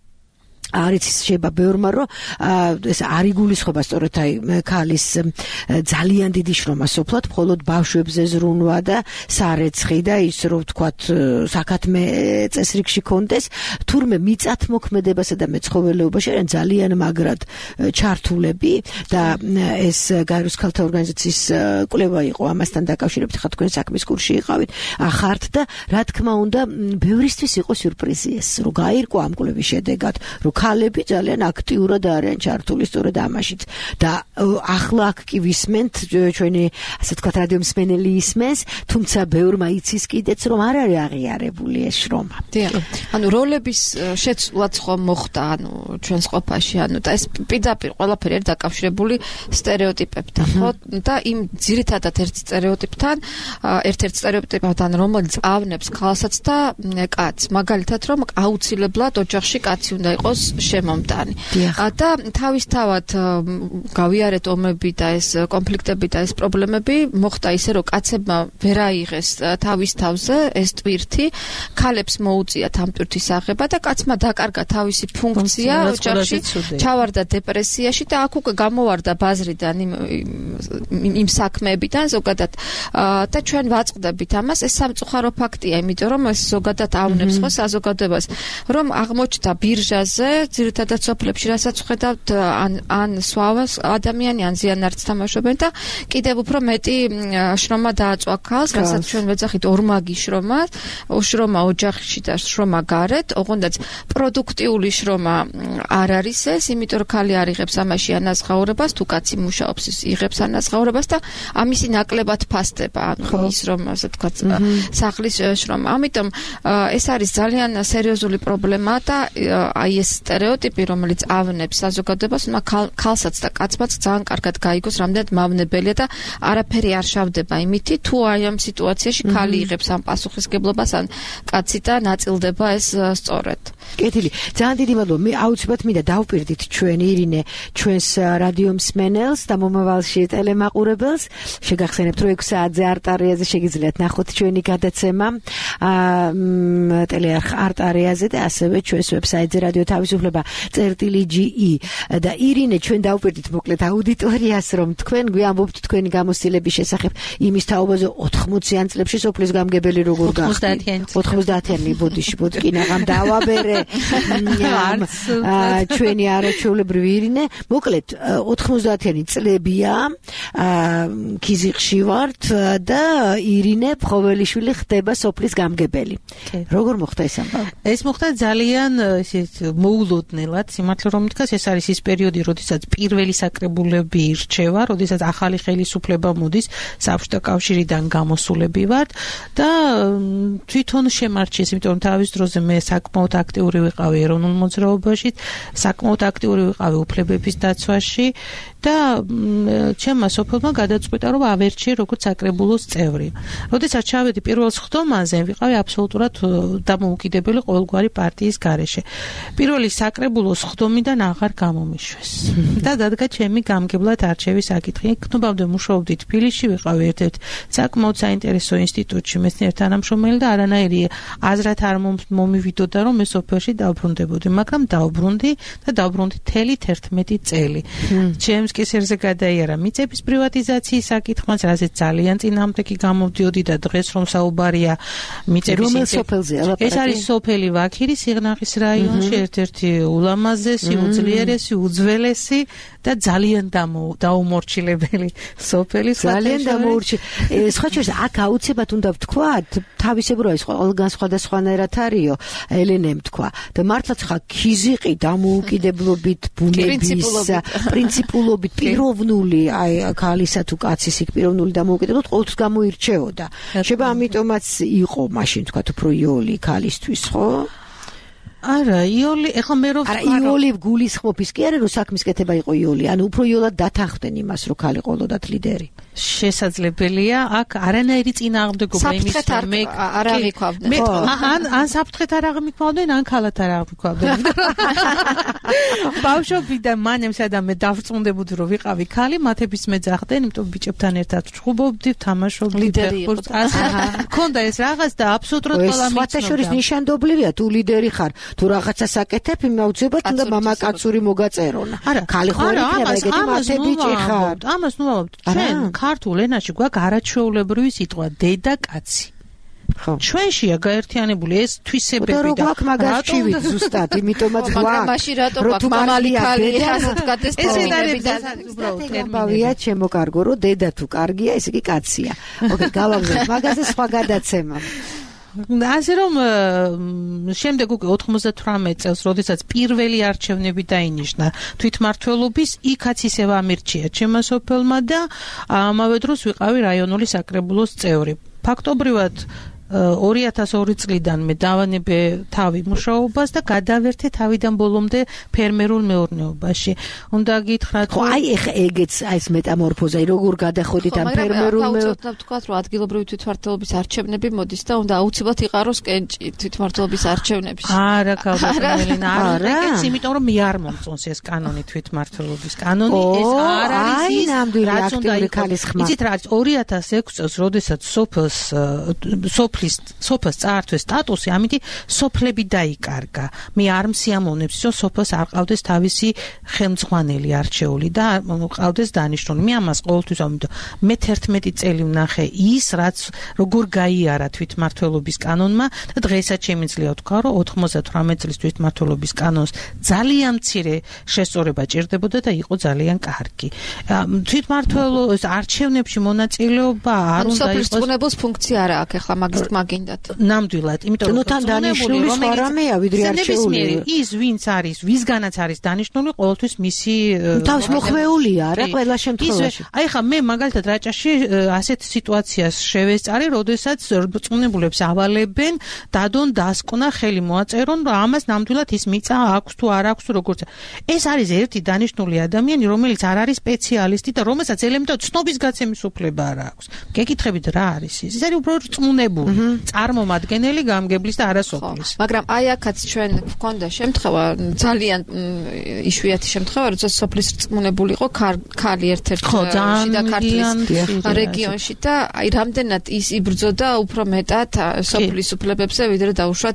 არის შეიძლება ბევრმა რომ ეს არ იგულისხმება სწორედ აი ქალის ძალიან დიდი შრომა სოფლად, მხოლოდ ბავშვებზე ზრუნვა და სარეცხი და ის რომ ვთქვათ საკათმე წესრიგში კონდეს, თურმე მიწათმოქმედებასა და მეცხოველეობაში არიან ძალიან მაგრად ჩართულები და ეს გაეროს ქალთა ორგანიზაციის კვლევა იყო ამასთან დაკავშირებით, ხა თქვენ საქმის კურსში იყავით, ახართ და რა თქმა უნდა ბევრისთვის იყო სიურპრიზი ეს, რომ გაირკვა ამ კვლევის შედეგად, რომ ქალები ძალიან აქტიურად არიან ჩართული სწორედ ამაშიც და ახლა აქ კი ვისმენთ ჩვენი ასე ვთქვათ რადიო მსმენელი ისმენს, თუმცა ბევრმა იცის კიდეც რომ არ არის აღიარებული ეს შრომა. დიახ. ანუ როლების შეცვლაც ხომ მოხდა ანუ ჩვენს ყოფაში, ანუ და ეს პირდაპირ ყველაფერი არის დაკავშირებული სტერეოტიპებთან, ხო? და იმ ძირითადად ერთ-ერთ სტერეოტიპთან, რომელიც ავნებს ქალსაც და კაცს, მაგალითად რომ აუცილებლად ოჯახში კაცი უნდა იყოს შემომტანი. და თავისთავად გავიარეთ ომები და ეს კონფლიქტები და ეს პრობლემები მოხდა ისე რომ კაცებმა ვერ აიღეს თავის თავზე ეს ტვირთი, ქალებს მოუწიათ ამ ტვირთის აღება და კაცმა დაკარგა თავისი ფუნქცია ოჯახში, ჩავარდა დეპრესიაში და აქ უკვე გამოვარდა ბაზრიდან იმ საქმეებიდან ზოგადად და ჩვენ ვაწყდებით ამას, ეს სამწუხარო ფაქტია, იმიტომ რომ ეს ზოგადად ავნებს ხო საზოგადოებას, რომ აღმოჩნდა ბირჟაზე ძირითადად სოფლებში, რასაც ვხედავთ, ან სვავას ადამიანი, ან ზიანარს თამაშობენ და კიდევ უფრო მეტი შრომა დააწვა ქალს, რასაც ჩვენ ვეძახით ორმაგი შრომა, შრომა ოჯახში და შრომა გარეთ, ოღონდაც პროდუქტიული შრომა არ არის ეს, იმიტომ რომ ქალი არ იღებს ამაში ანაზღაურებას, თუ კაცი მუშაობს, ის იღებს ანაზღაურებას და ამისი ნაკლებად ფასდება, ანუ ის რომ ასე ვთქვათ, სახლის შრომა. ამიტომ ეს არის ძალიან სერიოზული პრობლემა და აი ეს სტერეოტიპი, რომელიც ავნებს საზოგადოებას, უნდა ქალსაც და კაცმაც ძალიან კარგად გაიგოს, რამდენად მავნებელია და არაფერი არ შავდება იმითი, თუ აი ამ სიტუაციაში ქალი იღებს ამ პასუხისგებლობას, ან კაცი და ნაწილდება ეს სწორედ. კეთილი, ძალიან დიდი მადლობა. მე აუცილებლად მინდა დავპირდით ჩვენ ირინე, ჩვენს რადიო მსმენელს და მომავალში ტელემაყურებელს, შეგახსენებთ, რომ 6 საათზე არტარიაზე შეგიძლიათ ნახოთ ჩვენი გადაცემა ტელეარხ არტარიაზე და ასევე ჩვენს ვებსაიტზე რადიო თავისუფლება.ge და ირინე ჩვენ დავპირდით მოკლედ აუდიტორიას, რომ თქვენ გვიამბობთ თქვენი გამოცდილების შესახებ იმის თაობაზე 80-იან წლებში სოფლის გამგებელი როგორ გახდით 90-იანი ბოდიში ბოდკინაღამ დავაბერე ჩვენი არაჩვეულებრივი ირინე, მოკლედ 90-იანი წლებია, ქიზიყში ვართ და ირინე ფხოველიშვილი ხდება სოფლის გამგებელი. როგორ მოხდა ეს ამბავი? ეს მოხდა ძალიან ისეთ მოულოდნელად, სიმართლე რომ ითქოს, ეს არის ის პერიოდი, როდესაც პირველი საკრებულები ირჩევა, როდესაც ახალი ხელისუფლება მოდის, საბჭოთა კავშირიდან გამოსულები ვართ და თვითონ შემარჩიეს, იმიტომ რომ თავის დროზე მე საკმაოდ აქტიური ვიყავი ეროვნულ მოძრაობაში, საკმაოდ აქტიური ვიყავი უფლებების დაცვაში და ჩემმა სოფელმა გადაწყვიტა, რომ ავერჩიე როგორც საკრებულოს წევრი. როდესაც ჩავედი პირველ სხდომაზე, ვიყავი აბსოლუტურად დამოუკიდებელი ყოველგვარი პარტიის გარეშე. პირველი საკრებულოს ხდომიდან აღარ გამომიშვეს. და დადგა ჩემი გამგებლად არჩევის საკითხი. იქნებამდე მუშაობდი თბილისში, ვიყავი ერთ-ერთ საკმაოდ საინტერესო ინსტიტუტში მეცნიერ თანამშრომელი და არანაირი აზრად არ მომივიდოდა, რომ მე სოფელში დავბრუნდებოდი, მაგრამ დავბრუნდი და დავბრუნდი მთელი 11 წელი. ჩემს კისერზე გადაიარა მიწების პრივატიზაციის საკითხმაც, რაზეც ძალიან წინააღმდეგი გამოვდიოდი და დღეს რომ საუბარია მიწების ეს არის სოფელი ვაქირი სიღნაღის რაიონში, ერთ-ერთი ულამაზესი, უძლიერესი, უძველესი და ძალიან დაუმორჩილებელი სოფელი. ძალიან დაუმორჩილებელი. სხვა შორის აქ აუცილებლად უნდა ვთქვათ, თავისებურად ის ყველგან სხვადასხვანაირად არისო, ელენემ თქვა და მართლაც ხა ქიზიყი დამოუკიდებლობით ბუნების პრინციპულობით პიროვნული აი ქალისა თუ კაცის იქ პიროვნული დამოუკიდებლობით ყოველთვის გამოირჩეოდა. შეიძლება ამიტომაც იყო მაშინ თქვა უფრო იოლი ქალისთვის, ხო? არა, იოლი, ეხლა მე რომ არა, იოლი გულისხმობის კი არა, რომ საქმის კეთება იყო იოლი, ანუ უფრო იოლად დათანხმდნენ იმას, რომ ქალი ყოლოდათ ლიდერი. შესაძლებელია, აქ არანაირი წინააღმდეგობა იმის მე არ აღიქვავდნენ. ან საფრთხეთ არ აღიქვავდნენ, ან ქალად არ აღიქვავდნენ. ბავშვობიდან მანემ სადამე დავრწმუნდებოდი, რომ ვიყავი ქალი, მათების მეძახდნენ, იმიტომ ბიჭებთან ერთად ვჭუბობდი, თამაშობდი, ფეხბურთს. ქონდა ეს რაღაც და აბსოლუტურად ყველა მიცნობდა. სხვათა შორის ნიშანდობლივია, თუ ლიდერი ხარ, თუ რაღაცას აკეთებ, იმაუცებად უნდა მამაკაცური მოგაწერონა. ქალი ხო არ იქნება, ეგეთი მათე ბიჭი ხარ. ამას ნუ ავთ. ჩვენ ქართულ ენაში გვაქვს არაჩვეულებრივი სიტყვა დედაკაცი. ხო. ჩვენშია გაერთიანებული ეს თვისებები და რო გვაქვს მაგას ჩივით ზუსტად, იმიტომაც გვაქვს. მაგრამ მაშინ რატო გვაქვს მამალი ქალი, ასეთ გადასწორებები და უბრალოდ ტერმინებია ჩემოკარგო, რომ დედა თუ კარგია, ესე იგი კაცია. ოკეი, გავაგზავნე მაგაზე სხვა გადაცემა. ასე რომ შემდეგ უკვე 98 წელს, როდესაც პირველი არჩევნები დაინიშნა თვითმმართველობის, იქაც ისევ ამირჩია ჩემმა სოფელმა და ამავე დროს ვიყავი რაიონული საკრებულოს წევრი. ფაქტობრივად 2002 წლიდან მე დავანებე თავი მუშაობას და გადავერთე თავიდან ბოლომდე ფერმერულ მეურნეობაში. უნდა გითხრათ, ხო, აი ეხა ეგეც აი ეს მეტამორფოზა, როგორ გადახვედით ამ ფერმერულ მეურნეობაში. ხო, თქვათ, რომ ადგილობრივი თვითმმართველობის არჩევნები მოდის და უნდა აუცილებლად იყაროს კენჭი თვითმმართველობის არჩევნებში. არა, კალბატონელენა, არა, ეგეც იმიტომ რომ მე არ მომწონს ეს კანონი თვითმმართველობის კანონი, ეს არ არის ის, რაც უნდა იქალის ხმა. იცით რა, 2006 წელს, როდესაც სოფლის წაართვეს სტატუსი, ამიტომ სოფლები დაიკარგა. მე არ მსიამოვნებს, რომ სოფელს არ ყავდეს თავისი ხელმძღვანელი არჩეული და ყავდეს დანიშნული. მე ამას ყოველთვის ამიტომ მე 11 წელი ვნახე ის, რაც როგორ გაიარა თვითმმართველობის კანონმა და დღესაც შემიძლია ვთქვა, რომ 98 წლის თვითმმართველობის კანონს ძალიან მცირე შესწორება ჭირდებოდა და იყო ძალიან კარგი. თვითმმართველობის არჩევნებში მონაწილეობა არ უნდა იყოს. სოფლის ფუნქცია არა აქვს ახლა მაგის მაგინდათ. ნამდვილად, იმიტომ რომ თან დანიშნული სხვა რამეა, ვიდრე არჩეული. ის ვინც არის, ვისგანაც არის დანიშნული, ყოველთვის მისი თავს მოხვეულია რა ყველა შემთხვევაში. აი ხა მე მაგალითად რაჭაში ასეთ სიტუაციას შევესწარი, როდესაც რწმუნებულებს ავალებენ, დადონ დასკვნა ხელი მოაწერონ, რომ ამას ნამდვილად ის მიწა აქვს თუ არ აქვს თუ როგორც. ეს არის ერთი დანიშნული ადამიანი, რომელიც არ არის სპეციალისტი და რომელსაც ელემენტარული ცნობის გაცემის უფლება არ აქვს. გეკითხებით რა არის ის? ის არის უბრალოდ რწმუნებული, წარმომადგენელი გამგებლის და არასოფლის. მაგრამ აი აქაც ჩვენ გვქონდა შემთხვევა, ძალიან იშვიათი შემთხვევა, როდესაც სოფლის რწმუნებული იყო ქალი ერთ-ერთ შიდა ქართლის რეგიონში და აი რამდენად ის იბრძოდა უფრო მეტად სოფლის უფლებებზე, ვიდრე დაუშვათ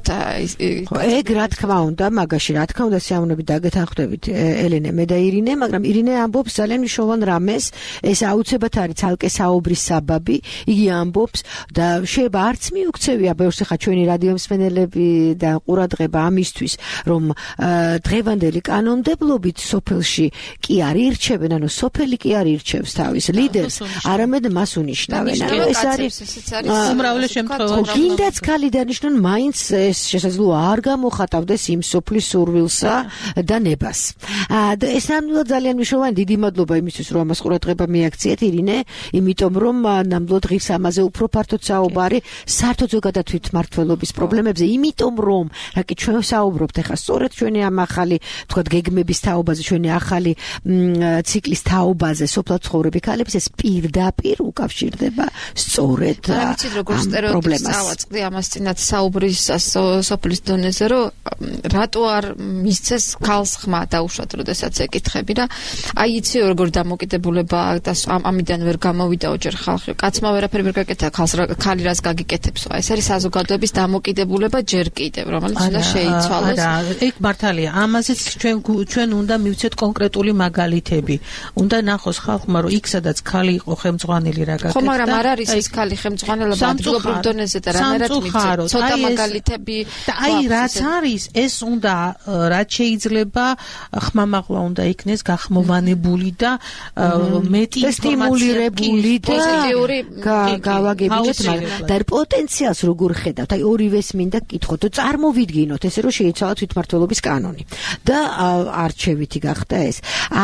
ეგ რა თქმა უნდა, მაგაში რა თქმა უნდა სიამოვნებით დაგეთანხმდებით ელენე მე და ირინე, მაგრამ ირინე ამბობს ძალიან მნიშვნელოვან რამეს, ეს აუცილებლად არის ცალკე საუბრის საბაბი, იგი ამბობს და შეიძლება არც მიუქცევია ბევრს ხა ჩვენი რადიო მსმენელები და ყურადღება ამისთვის, რომ დღევანდელი კანონმდებლობით სოფელში კი არ ირჩევენ, ანუ სოფელი კი არ ირჩევს თავის ლიდერს, არამედ მას უნიშნავენ. ანუ ეს არის უმრავლეს შემთხვევაში. გინდაც ქალი დანიშნონ, მაინც ეს შესაძლოა არ გამოხატავდეს იმ სოფლის სურვილსა და ნებას. და ეს ნამდვილად ძალიან მნიშვნელოვანი, დიდი მადლობა იმისთვის, რომ ამას ყურადღება მიაქციეთ ირინე, იმიტომ რომ ნამდვილად ღირს ამაზე უფრო ფართოდ საუბარი საერთოდ ზოგადად თვითმმართველობის პრობლემებზე, იმიტომ რომ რაკი ჩვენ საუბრობთ ახლა სწორედ ჩვენი ამ ახალი თქვათ გეგმების თაობაზე, ჩვენი ახალი ციკლის თაობაზე, სოფლად ცხოვრები ქალების ეს პირდაპირ უკავშირდება სწორედ ამ პრობლემას. წავაწყდი ამას წინათ საუბრის სოფლის დონეზე, რომ რატო არ მისცეს ქალს ხმა დაუშვათ, როდესაც ეკითხები და აი იცი როგორ დამოკიდებულება და ამიდან ვერ გამოვიდაო ჯერ ხალხი. კაცმა ვერაფერი ვერ გაკეთა, ქალი რას გაგიკეთებსო. ეს არის საზოგადოების დამოკიდებულება ჯერ კიდევ, რომელიც უნდა შეიცვალოს. ეგ მართალია. ამაზეც ჩვენ უნდა მივცეთ კონკრეტული მაგალითები. უნდა ნახოს ხალხმა, რომ იქ სადაც ქალი იყო ხელმძღვანელი რა გაკეთდა. ხო, მაგრამ არ არის ეს ქალი ხელმძღვანელობა ადგილობრივ დონეზე და რანაირად მივცეთ. ცოტა მაგალითები. და აი რაც არის, ეს უნდა რაც შეიძლება ხმამაღლა უნდა იქნეს გახმოვანებული და მეტი სტიმულირებული და პოზიტიური გავაგებინოთ, მაგრამ და პოტენციალს როგორ ხედავთ? აი ორივეს მინდა გკითხოთ, წარმოვიდგინოთ ესე რომ შეიცვალა თვითმმართველობის კანონი და არჩევითი გახდა ეს.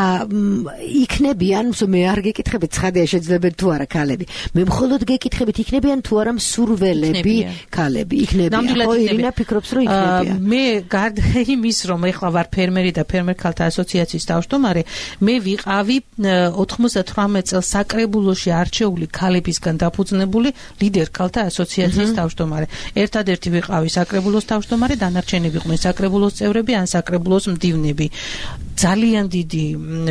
იქნებიან, მე არ გეკითხებით, ცხადია შეძლებენ თუ არა ქალები. მე მხოლოდ გეკითხებით, იქნებიან თუ არა მსურველები ქალები. იქნებიან. ხო, ირინა ფიქრობს, რომ იქნებიან. მე გარდა იმის, რომ ეხლა ვარ ფერმერი და ფერმერ ქალთა ასოციაციის თავმჯდომარე, მე ვიყავი 98 წელს საკრებულოში არჩეული ქალებისგან დაფუძნებული ლიდერ ქალთა ასოციაციის თავმჯდომარე. ერთადერთი ვიყავი საკრებულოს თავმჯდომარე, დანარჩენები იყვნენ საკრებულოს წევრები ან საკრებულოს მდივნები. ძალიან დიდი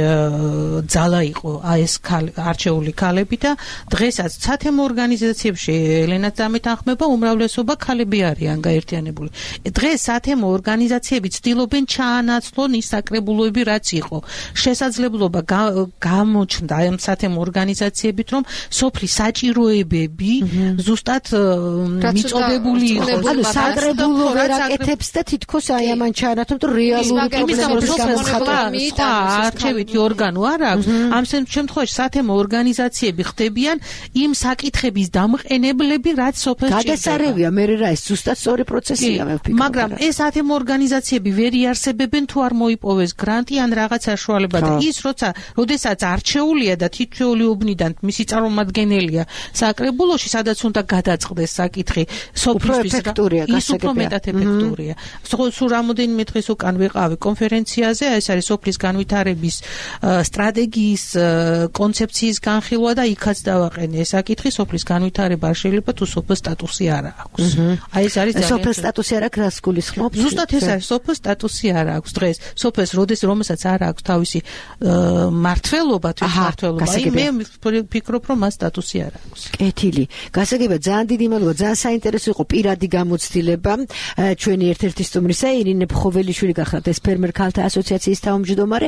ძალა იყო ეს არჩეული ქალები და დღესაც სათემო ორგანიზაციებში ელენაც დამეთანხმება, უმრავლესობა ქალები არიან გაერთიანებული. დღეს სათემო ორგანიზაციები ცდილობენ ჩაანაცვლონ ის საკრებულოები, რაც იყო. შესაძლებლობა გამოჩნდა ამ სათემო ორგანიზაციებით, რომ სოფლის საჭიროებები ზუსტად მიწოდებული იყოს. ანუ საკრებულო ვერ აკეთებს და თითქოს აი ამან ჩაანაცვლონ, რომ რეალური პრობლემების გამოსხატვა არჩევითი ორგანო არ აქვს. ამ შემთხვევაში სათემო ორგანიზაციები ხდებიან იმ საკითხების დამყენებლები, რაც სოფელში ჭირდება. გადასარევია, მე რა ეს ზუსტად სწორი პროცესია მე ვფიქრობ. მაგრამ ეს სათემო ორგანიზაციები ვერ იარსებებენ თუ არ მოიპოვეს გრანტი ან რაღაც საშუალება და ის როდესაც არჩეულია და თითოეულობნიდან მისი წარმომადგენელია საკრებულოში, სადაც უნდა გადაწყდეს საკითხი სოფლისთვის, ის უფრო მეტად ეფექტურია. სულ რამოდენიმე დღეს უკან ვიყავი კონფერენციაზე, ეს არის სოფლის განვითარების სტრატეგიის კონცეფციის განხილვა და იქაც დავაყენე ეს საკითხი, სოფლის განვითარება არ შეიძლება თუ სოფლის სტატუსი არ აქვს. აი ეს არის ძალიან სოფლის სტატუსი არ აქვს, რას გულისხმობთ? ზუსტად ეს არის, სოფლის სტატუსი არ აქვს დღეს. სოფლის რომელსაც არ აქვს თავისი მმართველობა, თვითმმართველობა, მე ვფიქრობ, რომ მას სტატუსი არ აქვს. კეთილი. გასაგებია, ძალიან დიდი მადლობა, ძალიან საინტერესო იყო პირადი გამოცდილება. ჩვენი ერთ-ერთი სტუმრისა ირინე ფხოველიშვილი გახლავთ, ეს ფერმერ ქალთა ასოციაციის თავმჯდომარე.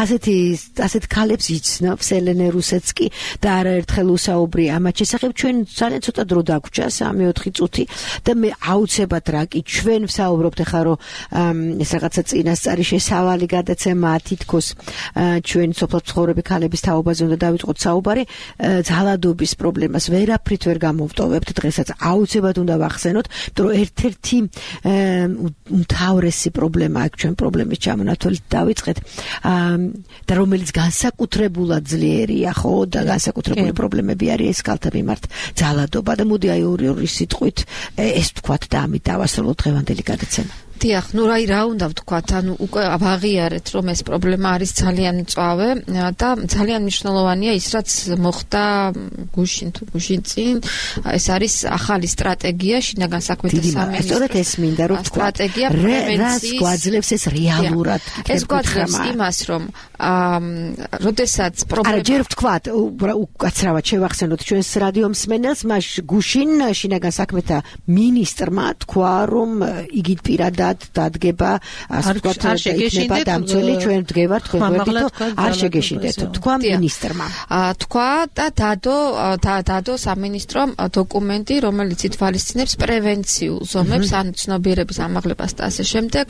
ასეთ ქალებს იცნობს ელენე რუსეცკი და არაერთხელ უსაუბრია ამათ შესახებ. ჩვენ ძალიან ცოტა დრო დაგვრჩა, 3-4 წუთი და მე აუცილებლად რა კი ჩვენ ვსაუბრობთ ახლა რომ ეს რაღაცა წინასწარი შესავალი გადაცემა თითქოს ჩვენ სოფლად ცხოვრები ქალების თაობაზე უნდა დავიწყოთ საუბარი, ძალადობის პრობლემას ვერაფრით ვერ გამოვტოვებთ დღესაც. აუცილებლად უნდა ვახსენოთ, რომ ერთ-ერთი უმთავრესი პრობლემა აქ ჩვენ პრობლემის ჩამონათვალით დავიწყეთ და რომელიც განსაკუთრებულად ძლიერია, ხო, და განსაკუთრებული პრობლემები არის ეს ქალთა მიმართ ძალადობა და მოდი აი ორი სიტყვით ეს ვთქვათ და ამით დავასრულოთ დღევანდელი გადაცემა. დიახ, ნუ რა უნდა ვთქვათ, ანუ უკვე ვაღიარეთ, რომ ეს პრობლემა არის ძალიან მწვავე და ძალიან მნიშვნელოვანია ის, რაც მოხდა გუშინ წინ, ეს არის ახალი სტრატეგია შინაგან საქმეთა სამინისტროს. სწორედ ეს მინდა რომ ვთქვა, სტრატეგია პრევენციის. რას გვაძლევს ეს რეალურად? ეს გვაძლევს იმას, რომ როდესაც პრობლემა. ჯერ ვთქვათ, უკაცრავად შევახსენოთ ჩვენს რადიო მსმენელს, მას გუშინ შინაგან საქმეთა მინისტრმა თქვა, რომ იგი პირადად დადგება, ასე ვთქვათ, იქნება დამცველი, ჩვენ ვდგევართ ხვედრით, არ შეგეშინდეთ, თქვა მინისტრმა. თქვა და დადო სამინისტრომ დოკუმენტი, რომელიც ითვალისწინებს პრევენციულ ზომებს, ან ცნობიერების ამაღლებას და ასე შემდეგ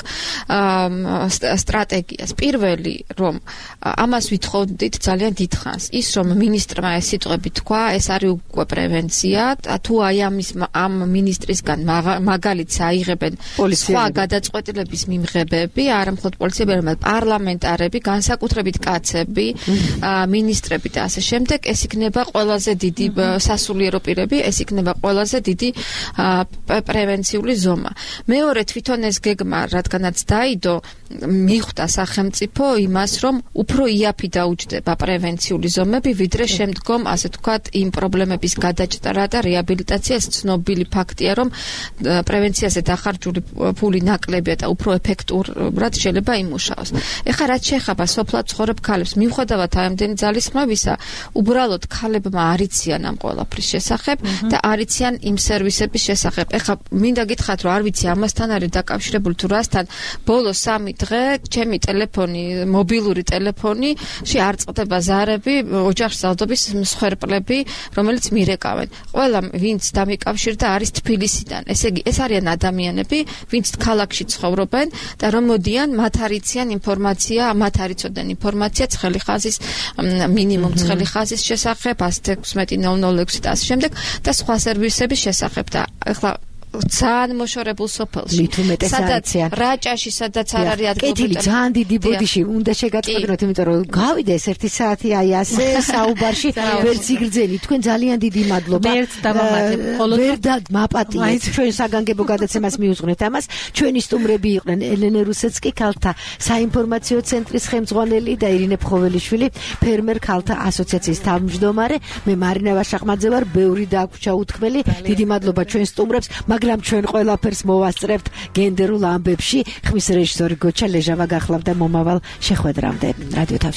სტრატეგიას. პირველი, რომ ამას ვითხოვდით ძალიან დიდხანს, ის რომ მინისტრმა ეს სიტყვები თქვა, ეს არის უკვე პრევენცია, თუ აი ამ მინისტრისგან მაგალითს აიღებენ სხვა გადაწყვეტილების მიმღებები, არა მხოლოდ პოლიციები, არამედ პარლამენტარები, განსაკუთრებით კაცები, მინისტრები და ასე შემდეგ, ეს იქნება ყველაზე დიდი სასულიერო პირები, ეს იქნება ყველაზე დიდი პრევენციული ზომა. მეორე თვითონ ეს გეგმა, რადგანაც დაიდო, მიხვდა სახელმწიფო იმას, რომ უფრო იაფი დაუჯდება პრევენციული ზომები, ვიდრე შემდგომ, ასე ვთქვათ, იმ პრობლემების გადაჭრა და რეაბილიტაცია. ეს ცნობილი ფაქტია, რომ პრევენციაზე დახარჯული ფული ნაკლებია და უფრო ეფექტურად შეიძლება იმუშაოს. ეხლა რაც შეეხება სოფლად ცხოვრებ ქალებს, მიუხედავად ამდენი ძალისხმევისა, უბრალოდ ქალებმა არ იციან ამ ყველაფრის შესახებ და არ იციან იმ სერვისების შესახებ. ეხლა მინდა გითხრათ, რომ არ ვიცი ამასთან არის დაკავშირებული თუ რასთან, ბოლო 3 დღე ჩემი ტელეფონი, მობილური ტელეფონიში არ წყდება ზარები, ოჯახში ძალდობის მსხვერპლები, რომელიც მირეკავენ. ყველა ვინც დამიკავშირდა არის თბილისიდან. ესე იგი, ეს არიან ადამიანები, ვინც ქალაქში ცხოვრობენ და რომ მოდიან, მათ არ იციან ინფორმაცია, მათ არ იცოდნენ ინფორმაცია ცხელი ხაზის, მინიმუმ ცხელი ხაზის შესახებ, 116-006 და ასე შემდეგ და სხვა სერვისების შესახებ და ახლა ძალიან მოშორებულ სოფელში. სადაც რაჭაში, სადაც არ არის ადგილი. კეთილი ძალიან დიდი ბოდიში უნდა შეგაწყვეტინოთ, იმიტომ რომ გავიდა ეს 1 საათი აი ასე საუბარში, ვერც იგრძელი. თქვენ ძალიან დიდი მადლობა. ვერც დავამატებ. ხოლო ვერ დამაპატიეთ. ჩვენ საგანგებო გადაცემას მიუძღვნეთ ამას. ჩვენი სტუმრები იყვნენ ელენე რუსეცკი, ქალთა საინფორმაციო ცენტრის ხელმძღვანელი და ირინე ფხოველიშვილი, ფერმერ ქალთა ასოციაციის თავმჯდომარე. მე მარინა ვაშახმაძე ვარ, ბევრი დაგვჭა უთქმელი. დიდი მადლობა ჩვენ სტუმრებს. მაგრამ ჩვენ ყველაფერს მოვასწრებთ გენდერულ ამბებში. ხმის რეჟისორი გოჩა ლეჟავა გახლავდა მომავალ შეხვედრამდე. რადიო